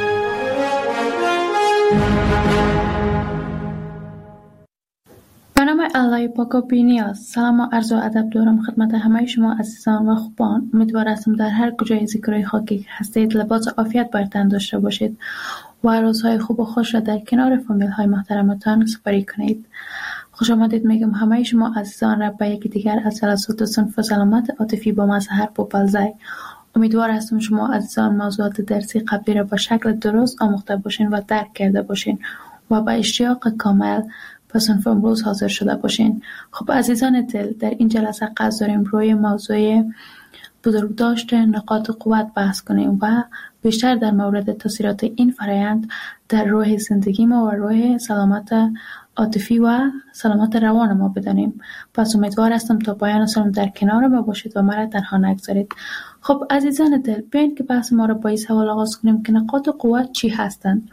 به نام الله پاک و بی‌نیاز. سلام و عرض و ادب دارم خدمت همه شما عزیزان و خوبان. امیدوار هستم در هر کجای زیکرای خاکی که هستید لباس عافیت بر تن داشته باشید و روزهای خوب و خوش را در کنار فامیل های محترمتان سپری کنید. خوش آمدید میگم همه شما عزیزان را به یکی دیگر از جلسات صنف سلامت عاطفی با مظهر پوپلزای. امیدوار هستم شما عزیزان موضوعات درسی قبلی را به شکل درست آموخته باشین و درک کرده باشین و با اشتیاق کامل به صنف امروز حاضر شده باشین. خب عزیزان دل، در این جلسه قصد داریم روی موضوع بزرگداشت نقاط قوت بحث کنیم و بیشتر در مورد تاثیرات این فرایند در روح زندگی ما و روح سلامت عاطفی و سلامت روان ما بدانیم. پس امیدوار هستم تا پایان سالم در کنار ما باشید و مرا تنها نگذارید. خب عزیزان دل، بیاین که بحث ما را با این سوال آغاز کنیم که نقاط قوت چی هستند؟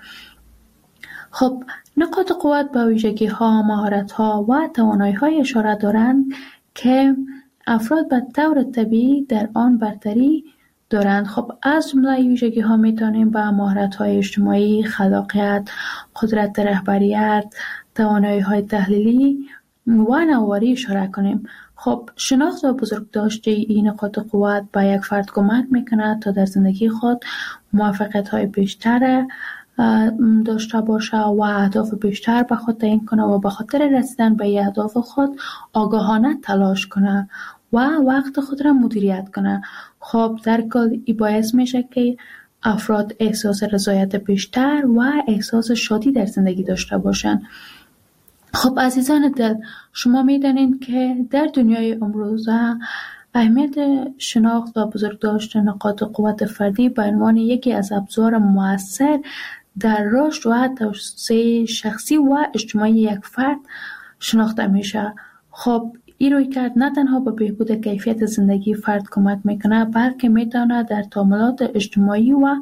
خب نقاط قوت به ویژگی ها، مهارت ها و توانایی های اشاره دارند که افراد به طور طبیعی در آن برتری دارند. خب از جمله ویژگی ها میتونیم به مهارت های اجتماعی، خلاقیت، قدرت رهبریت، توانایی های تحلیلی و نوآوری اشاره کنیم. خب شناخت و بزرگداشت این نقاط قوت به یک فرد کمک میکنه تا در زندگی خود موفقیت های بیشتر داشته باشه و اهداف بیشتر به خود تعیین کنه و به خاطر رسیدن به اهداف خود آگاهانه تلاش کنه و وقت خود را مدیریت کنه. خب در کل این باعث میشه که افراد احساس رضایت بیشتر و احساس شادی در زندگی داشته باشن. خب عزیزان دل، شما میدانید که در دنیای امروزه اهمیت شناخت و بزرگداشت نقاط قوت فردی به عنوان یکی از ابزار مؤثر در رشد و توسعه شخصی و اجتماعی یک فرد شناخته میشه. خب این رویکرد نه تنها به بهبود کیفیت زندگی فرد کمک میکنه، بلکه میتونه در تعاملات اجتماعی و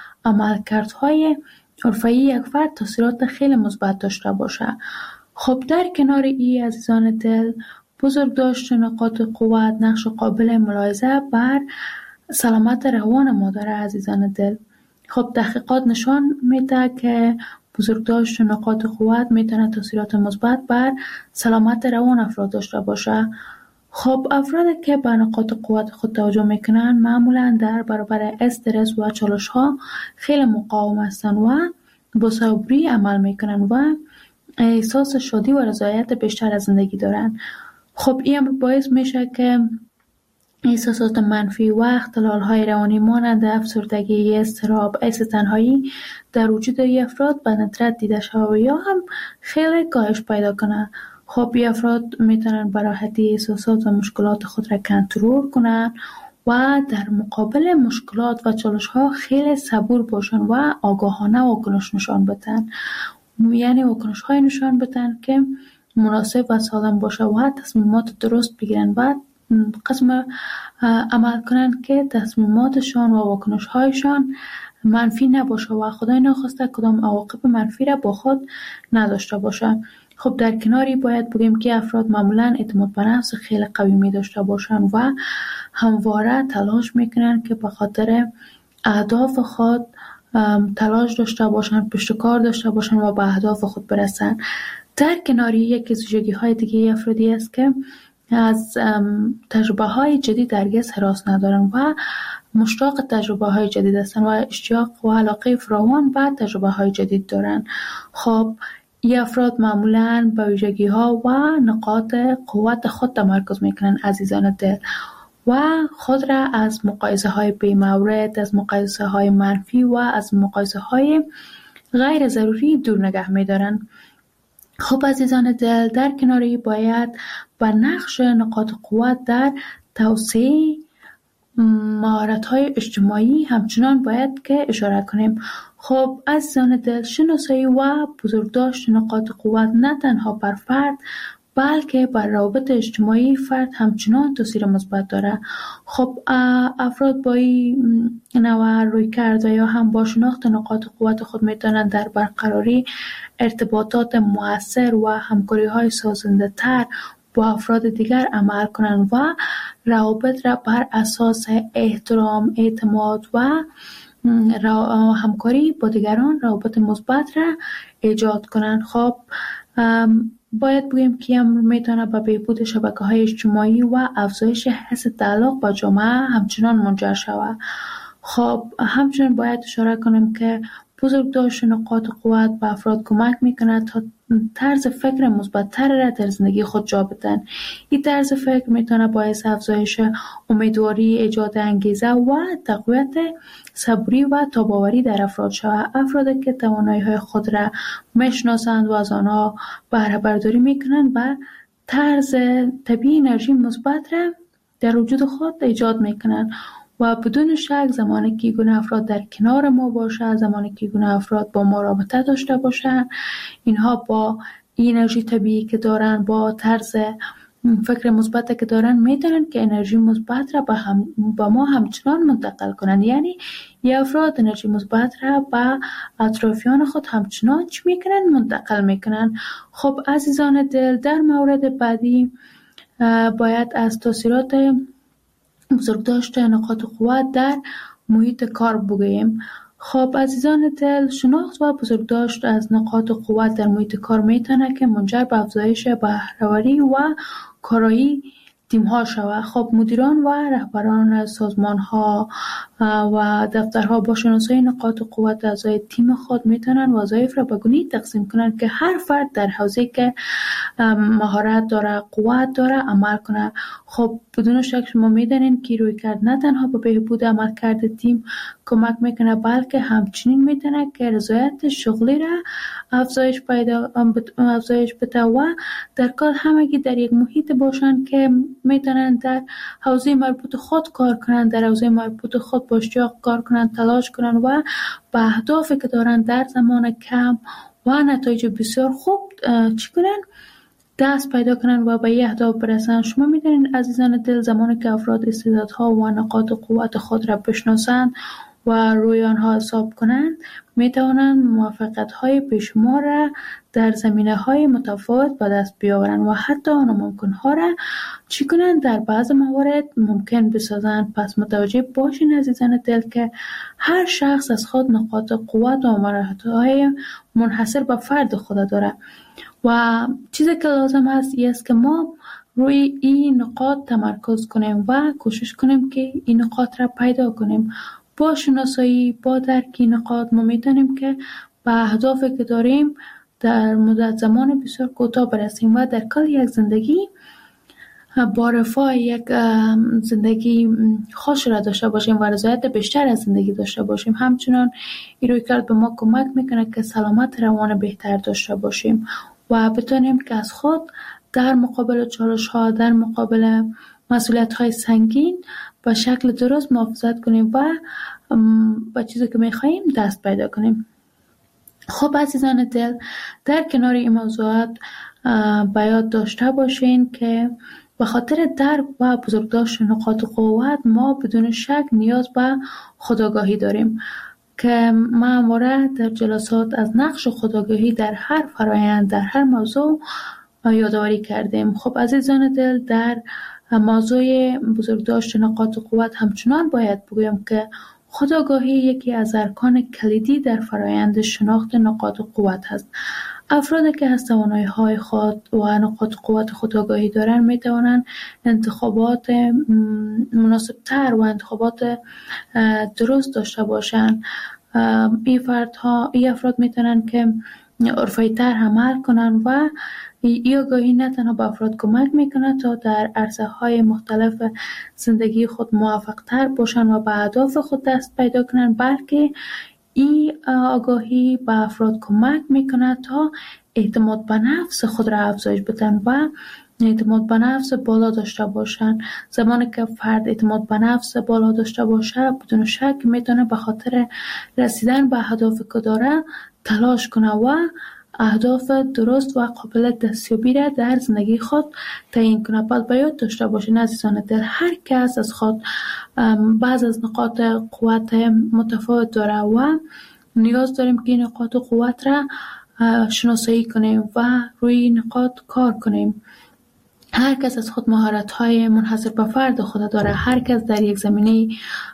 عملکردهای حرفه‌ای یک فرد تاثیرات خیلی مثبت داشته باشه. خب در کنار این عزیزان دل، بزرگداشت نقاط قوت نقش قابل ملاحظه بر سلامت روان ما داره عزیزان دل. خب تحقیقات نشان میده که بزرگداشت نقاط قوت میتونه تاثیرات مثبت بر سلامت روان افراد داشته باشه. خب افرادی که به نقاط قوت خود توجه میکنن معمولا در برابر استرس و چالش ها خیلی مقاوم هستن و با صبری عمل میکنن و احساس شادی و رضایت بیشتر از زندگی دارن. خب این باعث میشه که احساسات منفی و اختلال‌های روانی مانند افسردگی، اضطراب، حس تنهایی در وجود افراد به ندرت دیده شود یا هم خیلی کاهش پیدا کنه. خب این افراد میتونن به راحتی احساسات و مشکلات خود را کنترل کنن و در مقابل مشکلات و چالش‌ها خیلی صبور باشن و آگاهانه واکنش نشان بدن. یعنی واکنش‌های نشان بدن که مناسب و سالم باشه و تصمیمات درست بگیرن و قسم عمل کنن که تصمیماتشان و واکنش‌هایشان منفی نباشه و خدای نخواسته کدام عواقب منفی را با خود نداشته باشه. خب در کناری باید بگیم که افراد معمولاً اعتماد به نفس خیلی قوی می داشته باشن و همواره تلاش میکنن که به خاطر اهداف خود تلاش داشته باشن، پشتکار داشته باشن و به اهداف خود برسن. در کناری یکی از ویژگی های دیگه افرادی است که از تجربه های جدید هرگز هراس ندارن و مشتاق تجربه های جدید هستن و اشتیاق و علاقه فراوان به تجربه های جدید دارن. خب این افراد معمولاً به ویژگی ها و نقاط قوت خود تمرکز میکنن عزیزان دل و خود را از مقایسه های بی مورد، از مقایسه های منفی و از مقایسه های غیر ضروری دور نگه میدارن. خب عزیزان دل، در کناری باید به نقش نقاط قوت در توسعه مهارت‌های اجتماعی همچنان باید که اشاره کنیم. خب عزیزان دل، شناسایی و بزرگداشت نقاط قوت نه تنها بر فرد بلکه بر روابط اجتماعی فرد همچنان تاثیر مثبت داره. خب افراد با این نوع روی کرده یا هم با شناخت نقاط قوت خود میتونن در برقراری ارتباطات مؤثر و همکاری های سازنده تر با افراد دیگر عمل کنند و روابط را بر اساس احترام، اعتماد و همکاری با دیگران روابط مثبت را ایجاد کنند. خب باید بگیم که امر میتونه به بهبود شبکه‌های اجتماعی و افزایش حس تعلق با جامعه همچنان منجر شود. خب همچنان باید اشاره کنیم که بزرگداشت نقاط قوت به افراد کمک میکنه تا طرز فکر مثبت‌تر را در زندگی خود جا بدن. این طرز فکر میتونه باعث افزایش امیدواری، ایجاد انگیزه و تقویت صبوری و تاب‌آوری در افراد شود. افرادی که توانایی‌های خود را میشناسند و از آنها بهره برداری میکنند و طرز طبیعی انرژی مثبت را در وجود خود ایجاد میکنند و بدون شک زمانی که این افراد در کنار ما باشه، زمانی که این افراد با ما رابطه داشته باشن، اینها با این انرژی طبیعی که دارن، با طرز فکر مثبت که دارن، میتونن که انرژی مثبت را با, هم با ما همچنان منتقل کنن. یعنی این افراد انرژی مثبت را با اطرافیان خود همچنان چی میکنن؟ منتقل میکنن. خب عزیزان دل، در مورد بعدی باید از تاثیرات بزرگداشت نقاط قوت در محیط کار بگوییم. خب عزیزان دل، شناخت و بزرگداشت از نقاط قوت در محیط کار میتونه که منجر به افزایش بهره‌وری و کارایی تیم ها شود. خب مدیران و رهبران سازمان ها و دفترها با شناسایی نقاط قوت اعضای تیم خود میتونن وظایف را به گونه‌ای تقسیم کنن که هر فرد در حوزه‌ای که مهارت داره، قوت داره عمل کنه. خب بدون شک شما میدونین که روی کرد نه تنها به بهبود عملکرد تیم کمک میکنه بلکه همچنین میتونه که رضایت شغلی را افزایش پیدا افزایش بده و در کار همگی در یک محیط باشن که میتونن در حوزه مربوط خود کار کنن، در حوزه مربوط خود با اشتیاق کار کنن، تلاش کنن و به اهدافی که دارن در زمان کم و نتایج بسیار خوب چی کنن؟ دست پیدا کنن و به یه اهداف برسن. شما میدونین عزیزان دل، زمانی که افراد استعدادها و نقاط قوت خود را بشناسند و روی آنها حساب کنند، میتوانند موفقیت‌های بیشمار را در زمینه‌های متفاوت به دست بیاورند و حتی ناممکن‌ها را چی کنند؟ در بعض موارد ممکن بسازند. پس متوجه باشین عزیزان دل که هر شخص از خود نقاط قوت و مهارت‌های منحصر به فرد خود داره و چیزی که لازم است این است که ما روی این نقاط تمرکز کنیم و کوشش کنیم که این نقاط را پیدا کنیم. با شناسایی، با درک این نقاط ما میتونیم که به اهدافی که داریم در مدت زمان بسیار کوتاه برسیم و در کل یک زندگی با رفاه، یک زندگی خوش را داشته باشیم و رضایت بیشتر از زندگی داشته باشیم. همچنان این رویکرد به ما کمک میکنه که سلامت روان بهتر داشته باشیم و بتونیم که از خود در مقابل چالش ها، در مقابل مسئولیت های سنگین به شکل درست محافظت کنیم و به چیزی که میخواییم دست پیدا کنیم. خب عزیزان دل، در کنار این موضوعات باید داشته باشین که به خاطر درک و بزرگداشت نقاط قوت ما بدون شک نیاز به خودآگاهی داریم که ما همواره در جلسات از نقش خودآگاهی در هر فرایند، در هر موضوع یادآوری کردیم. خب عزیزان دل، در موضوع بزرگداشت نقاط قوت همچنان باید بگویم که خودآگاهی یکی از ارکان کلیدی در فرایند شناخت نقاط قوت است. افرادی که از توانایی‌های خود و نقاط قوت خودآگاهی دارند می توانند انتخابات مناسب‌تر و انتخابات درست داشته باشند. این فردها، این افراد می توانند که حرفه‌ای‌تر عمل کنند و این آگاهی نه تنها به افراد کمک میکنه تا در عرصه‌های مختلف زندگی خود موفق‌تر باشند و به اهداف خود دست پیدا کنند، بلکه این آگاهی به افراد کمک میکنه تا اعتماد به نفس خود را افزایش بدن و اعتماد به نفس بالا داشته باشند. زمانی که فرد اعتماد به نفس بالا داشته باشه، بدون شک میتونه به خاطر رسیدن به اهدافی که داره تلاش کنه و اهداف درست و قابل دستیابی را در زندگی خود تعیین کنه. باید باید داشته باشین عزیزان دل، هر کس از خود بعض از نقاط قوت متفاوت داره و نیاز داریم که این نقاط قوت را شناسایی کنیم و روی نقاط کار کنیم. هر کس از خود مهارت‌های منحصر به فرد خود داره، هر کس در یک زمینه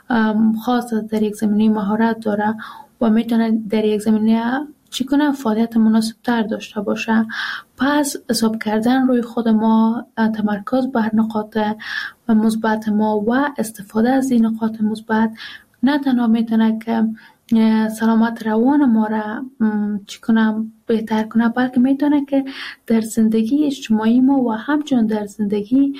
خاص در یک زمینه مهارت داره و میتونه در یک زمینه چی کنه فعالیت مناسب تر داشته باشه. پس حساب کردن روی خود ما، تمرکز بر نقاط مثبت ما و استفاده از این نقاط مثبت نه تنها میتونه که سلامت روان ما را چی کنه بهتر کنه، بلکه میتونه که در زندگی اجتماعی ما و همچنین در زندگی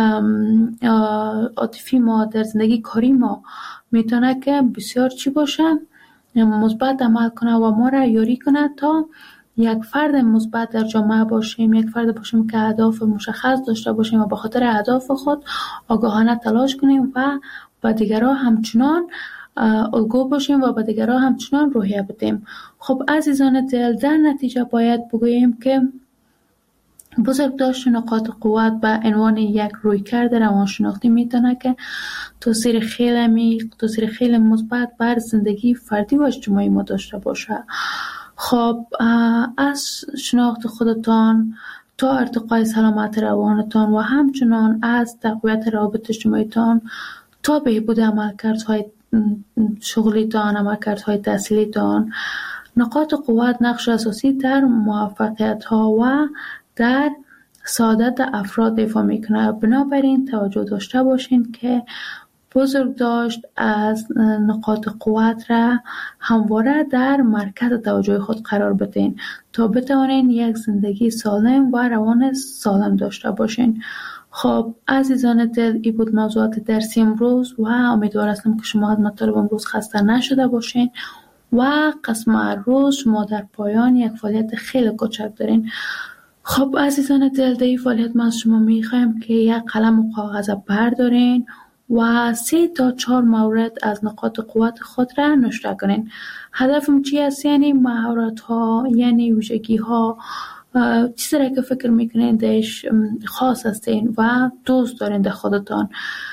عاطفی ما، در زندگی کاری ما میتونه که بسیار چی باشه، مثبت عمل کنه و ما را یاری کنه تا یک فرد مثبت در جامعه باشیم، یک فرد باشیم که اهداف مشخص داشته باشیم و به خاطر اهداف خود آگاهانه تلاش کنیم و به دیگران همچنان الگو باشیم و به دیگران همچنان روحیه بدیم. خب عزیزان دل، در نتیجه باید بگوییم که بزرگداشت نقاط قوت به عنوان یک رویکرد روانشناختی میتونه که تاثیر خیلی عمیق، تاثیر خیلی مثبت بر زندگی فردی و اجتماعی ما داشته باشه. خب از شناخت خودتان تا ارتقای سلامت روانتان و همچنان از تقویت روابط اجتماعیتان تا بهبود عملکردهای شغلیتان، عملکردهای تحصیلیتان، نقاط قوت نقش اساسی در موفقیت‌ها و در سعادت افراد ایفا میکنه. بنابراین توجه داشته باشین که بزرگداشت از نقاط قوت را همواره در مرکز توجه خود قرار بدین تا بتوانین یک زندگی سالم و روان سالم داشته باشین. خب عزیزان دل، این بود موضوعات درسی امروز و امیدوار هستم که شما از مطالب امروز خسته نشده باشین و قسم روز شما در پایان یک فعالیت خیلی کوچک دارین. خب عزیزان دل، در این فعالیت ما از شما میخوایم که یک قلم و کاغذ بردارین و سه تا چهار مورد از نقاط قوت خود را نوشته کنین. هدفم چی است؟ یعنی مهارت ها، یعنی ویژگی ها، چیزی را که فکر میکنین درش خاص هستین و دوست دارین در خودتان،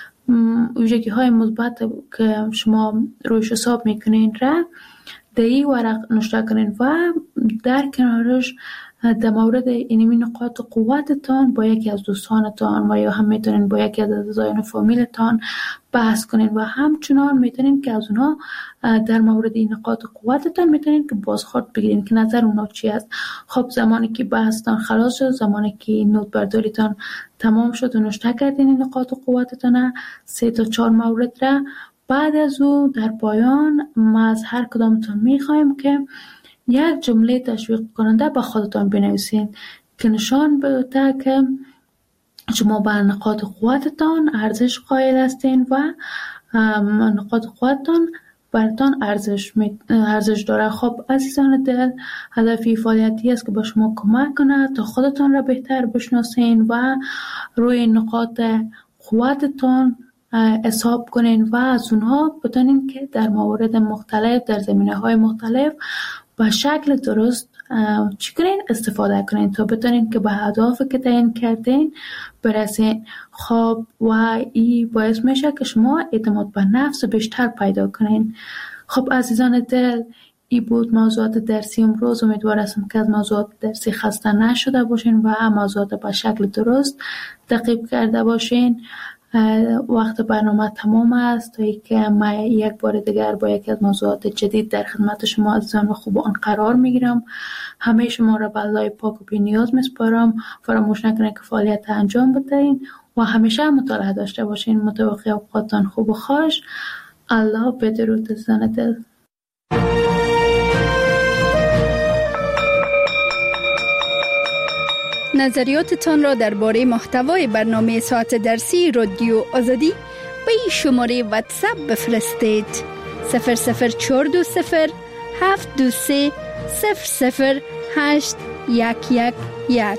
ویژگی های مثبت که شما رویش حساب میکنین را در این ورق نوشته کنین و در کنارش در مورد اینمی نقاط قوتتان با یکی از دوستانتان و یا هم میتونین با یکی از اعضایان فامیلتان بحث کنین و همچنان میتونین که از اونها در مورد این نقاط قوتتان میتونین که بازخورد بگیرین که نظر اونها چی است. خب زمانی که بحثتان خلاص شد، زمانی که نوت برداریتان تمام شد و نوشته کردین این نقاط قوتتان سه تا چهار مورد را، بعد از او در پایان ما از هر کدامتان میخوایم که یک جمله تشویق کننده به خودتان بنویسین که نشان بده که شما به نقاط قوتتان ارزش قائل هستین و نقاط قوتتان براتان ارزش ارزش داره. خب عزیزان دل، هدفی فعالیتی است که به شما کمک کنه تا خودتان را بهتر بشناسین و روی نقاط قوتتان حساب کنین و از اونها بتونین که در موارد مختلف، در زمینه های مختلف با شکل درست چی کنین استفاده کنین تا بتونین که به اهدافی که تعیین کردین برسین. خب و این باعث میشه که شما اعتماد به نفس بیشتر پیدا کنین. خب عزیزان دل، این بود موضوعات درسی امروز. امیدوارم که از موضوعات درسی خسته نشده باشین و موضوعات به شکل درست تعقیب کرده باشین. وقت برنامه تمام است تا اینکه من یک بار دیگر با یکی از موضوعات جدید در خدمت شما عزیزان و خوبان قرار میگیرم. همه شما را به الله پاک و بی‌نیاز میسپارم. فراموش نکنید که فعالیت انجام بدهید و همیشه مطالعه داشته باشین. متوقع اوقاتتان خوب و خوش. الله بدرود عزیزان دل. نظریاتتان را درباره محتوای برنامه ساعت درسی رادیو آزادی به این شماره واتساپ بفرستید: صفر صفر چهار دو صفر هفت دو سه صفر صفر هشت یک یک یک.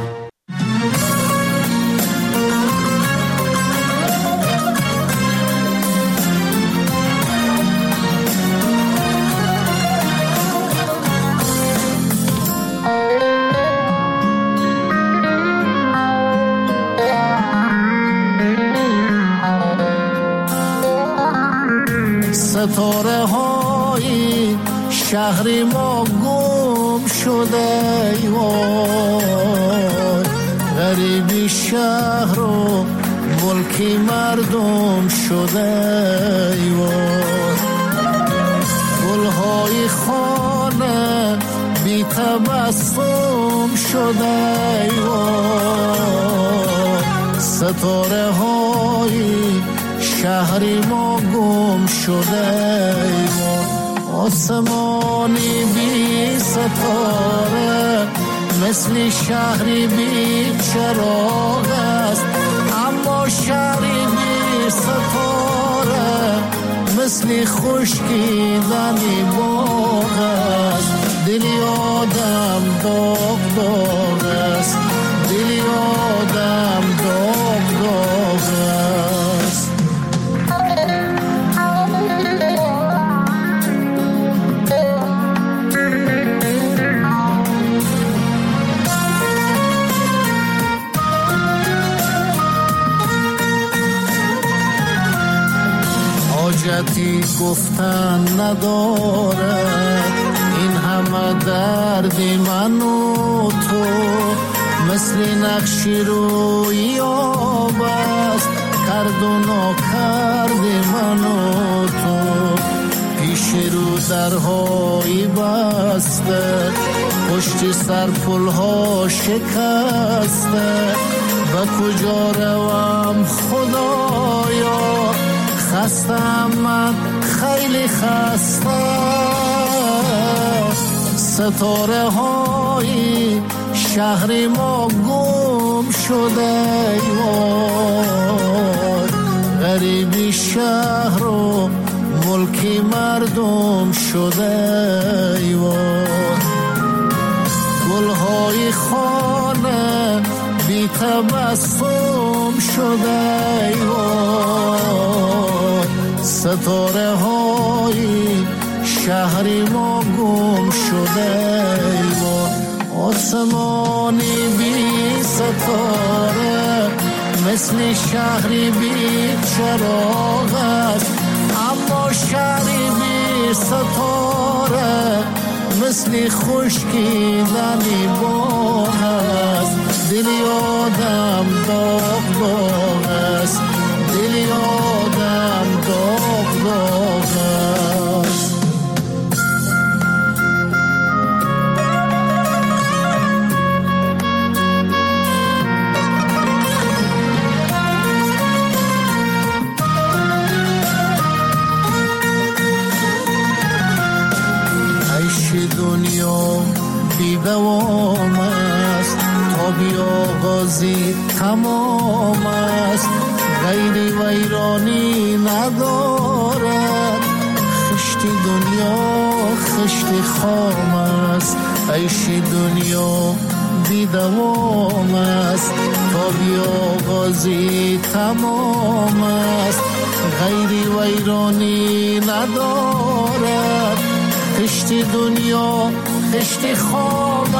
ستاره های شهر ما گم شده وای، غریبی شهر و ملکی مردم شده وای، گلهای خانه بی تبسم شده وای، ستاره های شهری ما گم شده آسمانی بی ستاره مثل شهری بی چراغ است، اما شهری بی ستاره مثل خشکیدنی باغ است. دلی آدم داغ داغ است، دلی آدم داغ داغ است. حاجتی گفتن ندارد این همه درد من و تو، مثل نقشی روی آب است کرد و ناکرد من و تو. پیش رو درهایی بسته، پشت سر پلها شکسته، به کجا روم خدایا، خستم من خیلی خسته. ستاره های شهر ما گم شده وای، غریبی شهر و ملکی مردم شده وای، گلهای خانه بی تبسم شده وای، ستاره های شهری ما گم شده وای، آسمانی بی ستاره مثل شهری بی چراغ است، اما شهری بی ستاره مثل خشکیدنی باغ است. دلی آدم داغ داغ است، دلی آدم داغ داغ است. دنیا بی دوام است، تا بی آغازی تمام است، غیری ویرانی ندارد. خشتی دنیا خشتی خام است، عیشی دنیا بی دوام است، تا بی آغازی تمام است، غیری ویرانی ندارد. خشتی دنیا خشتی خواب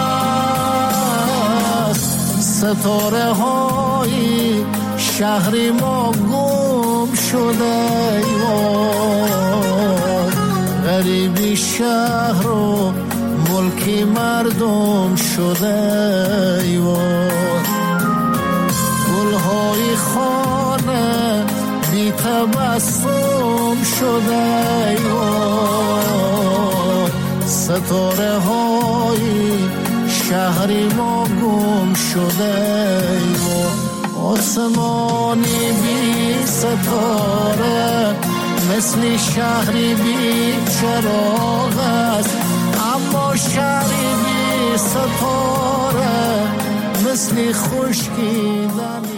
است، ستاره های شهری ما گم شده ایوان، غریبی شهر و ملکی مردم شده ایوان، گلهای خانه بی تبسم شده ایوان، ستاره های شهری ما گم شده ایوان، آسمانی بی ستاره مثل شهری بی چراغ است، اما شهری بی ستاره مثل خشکی در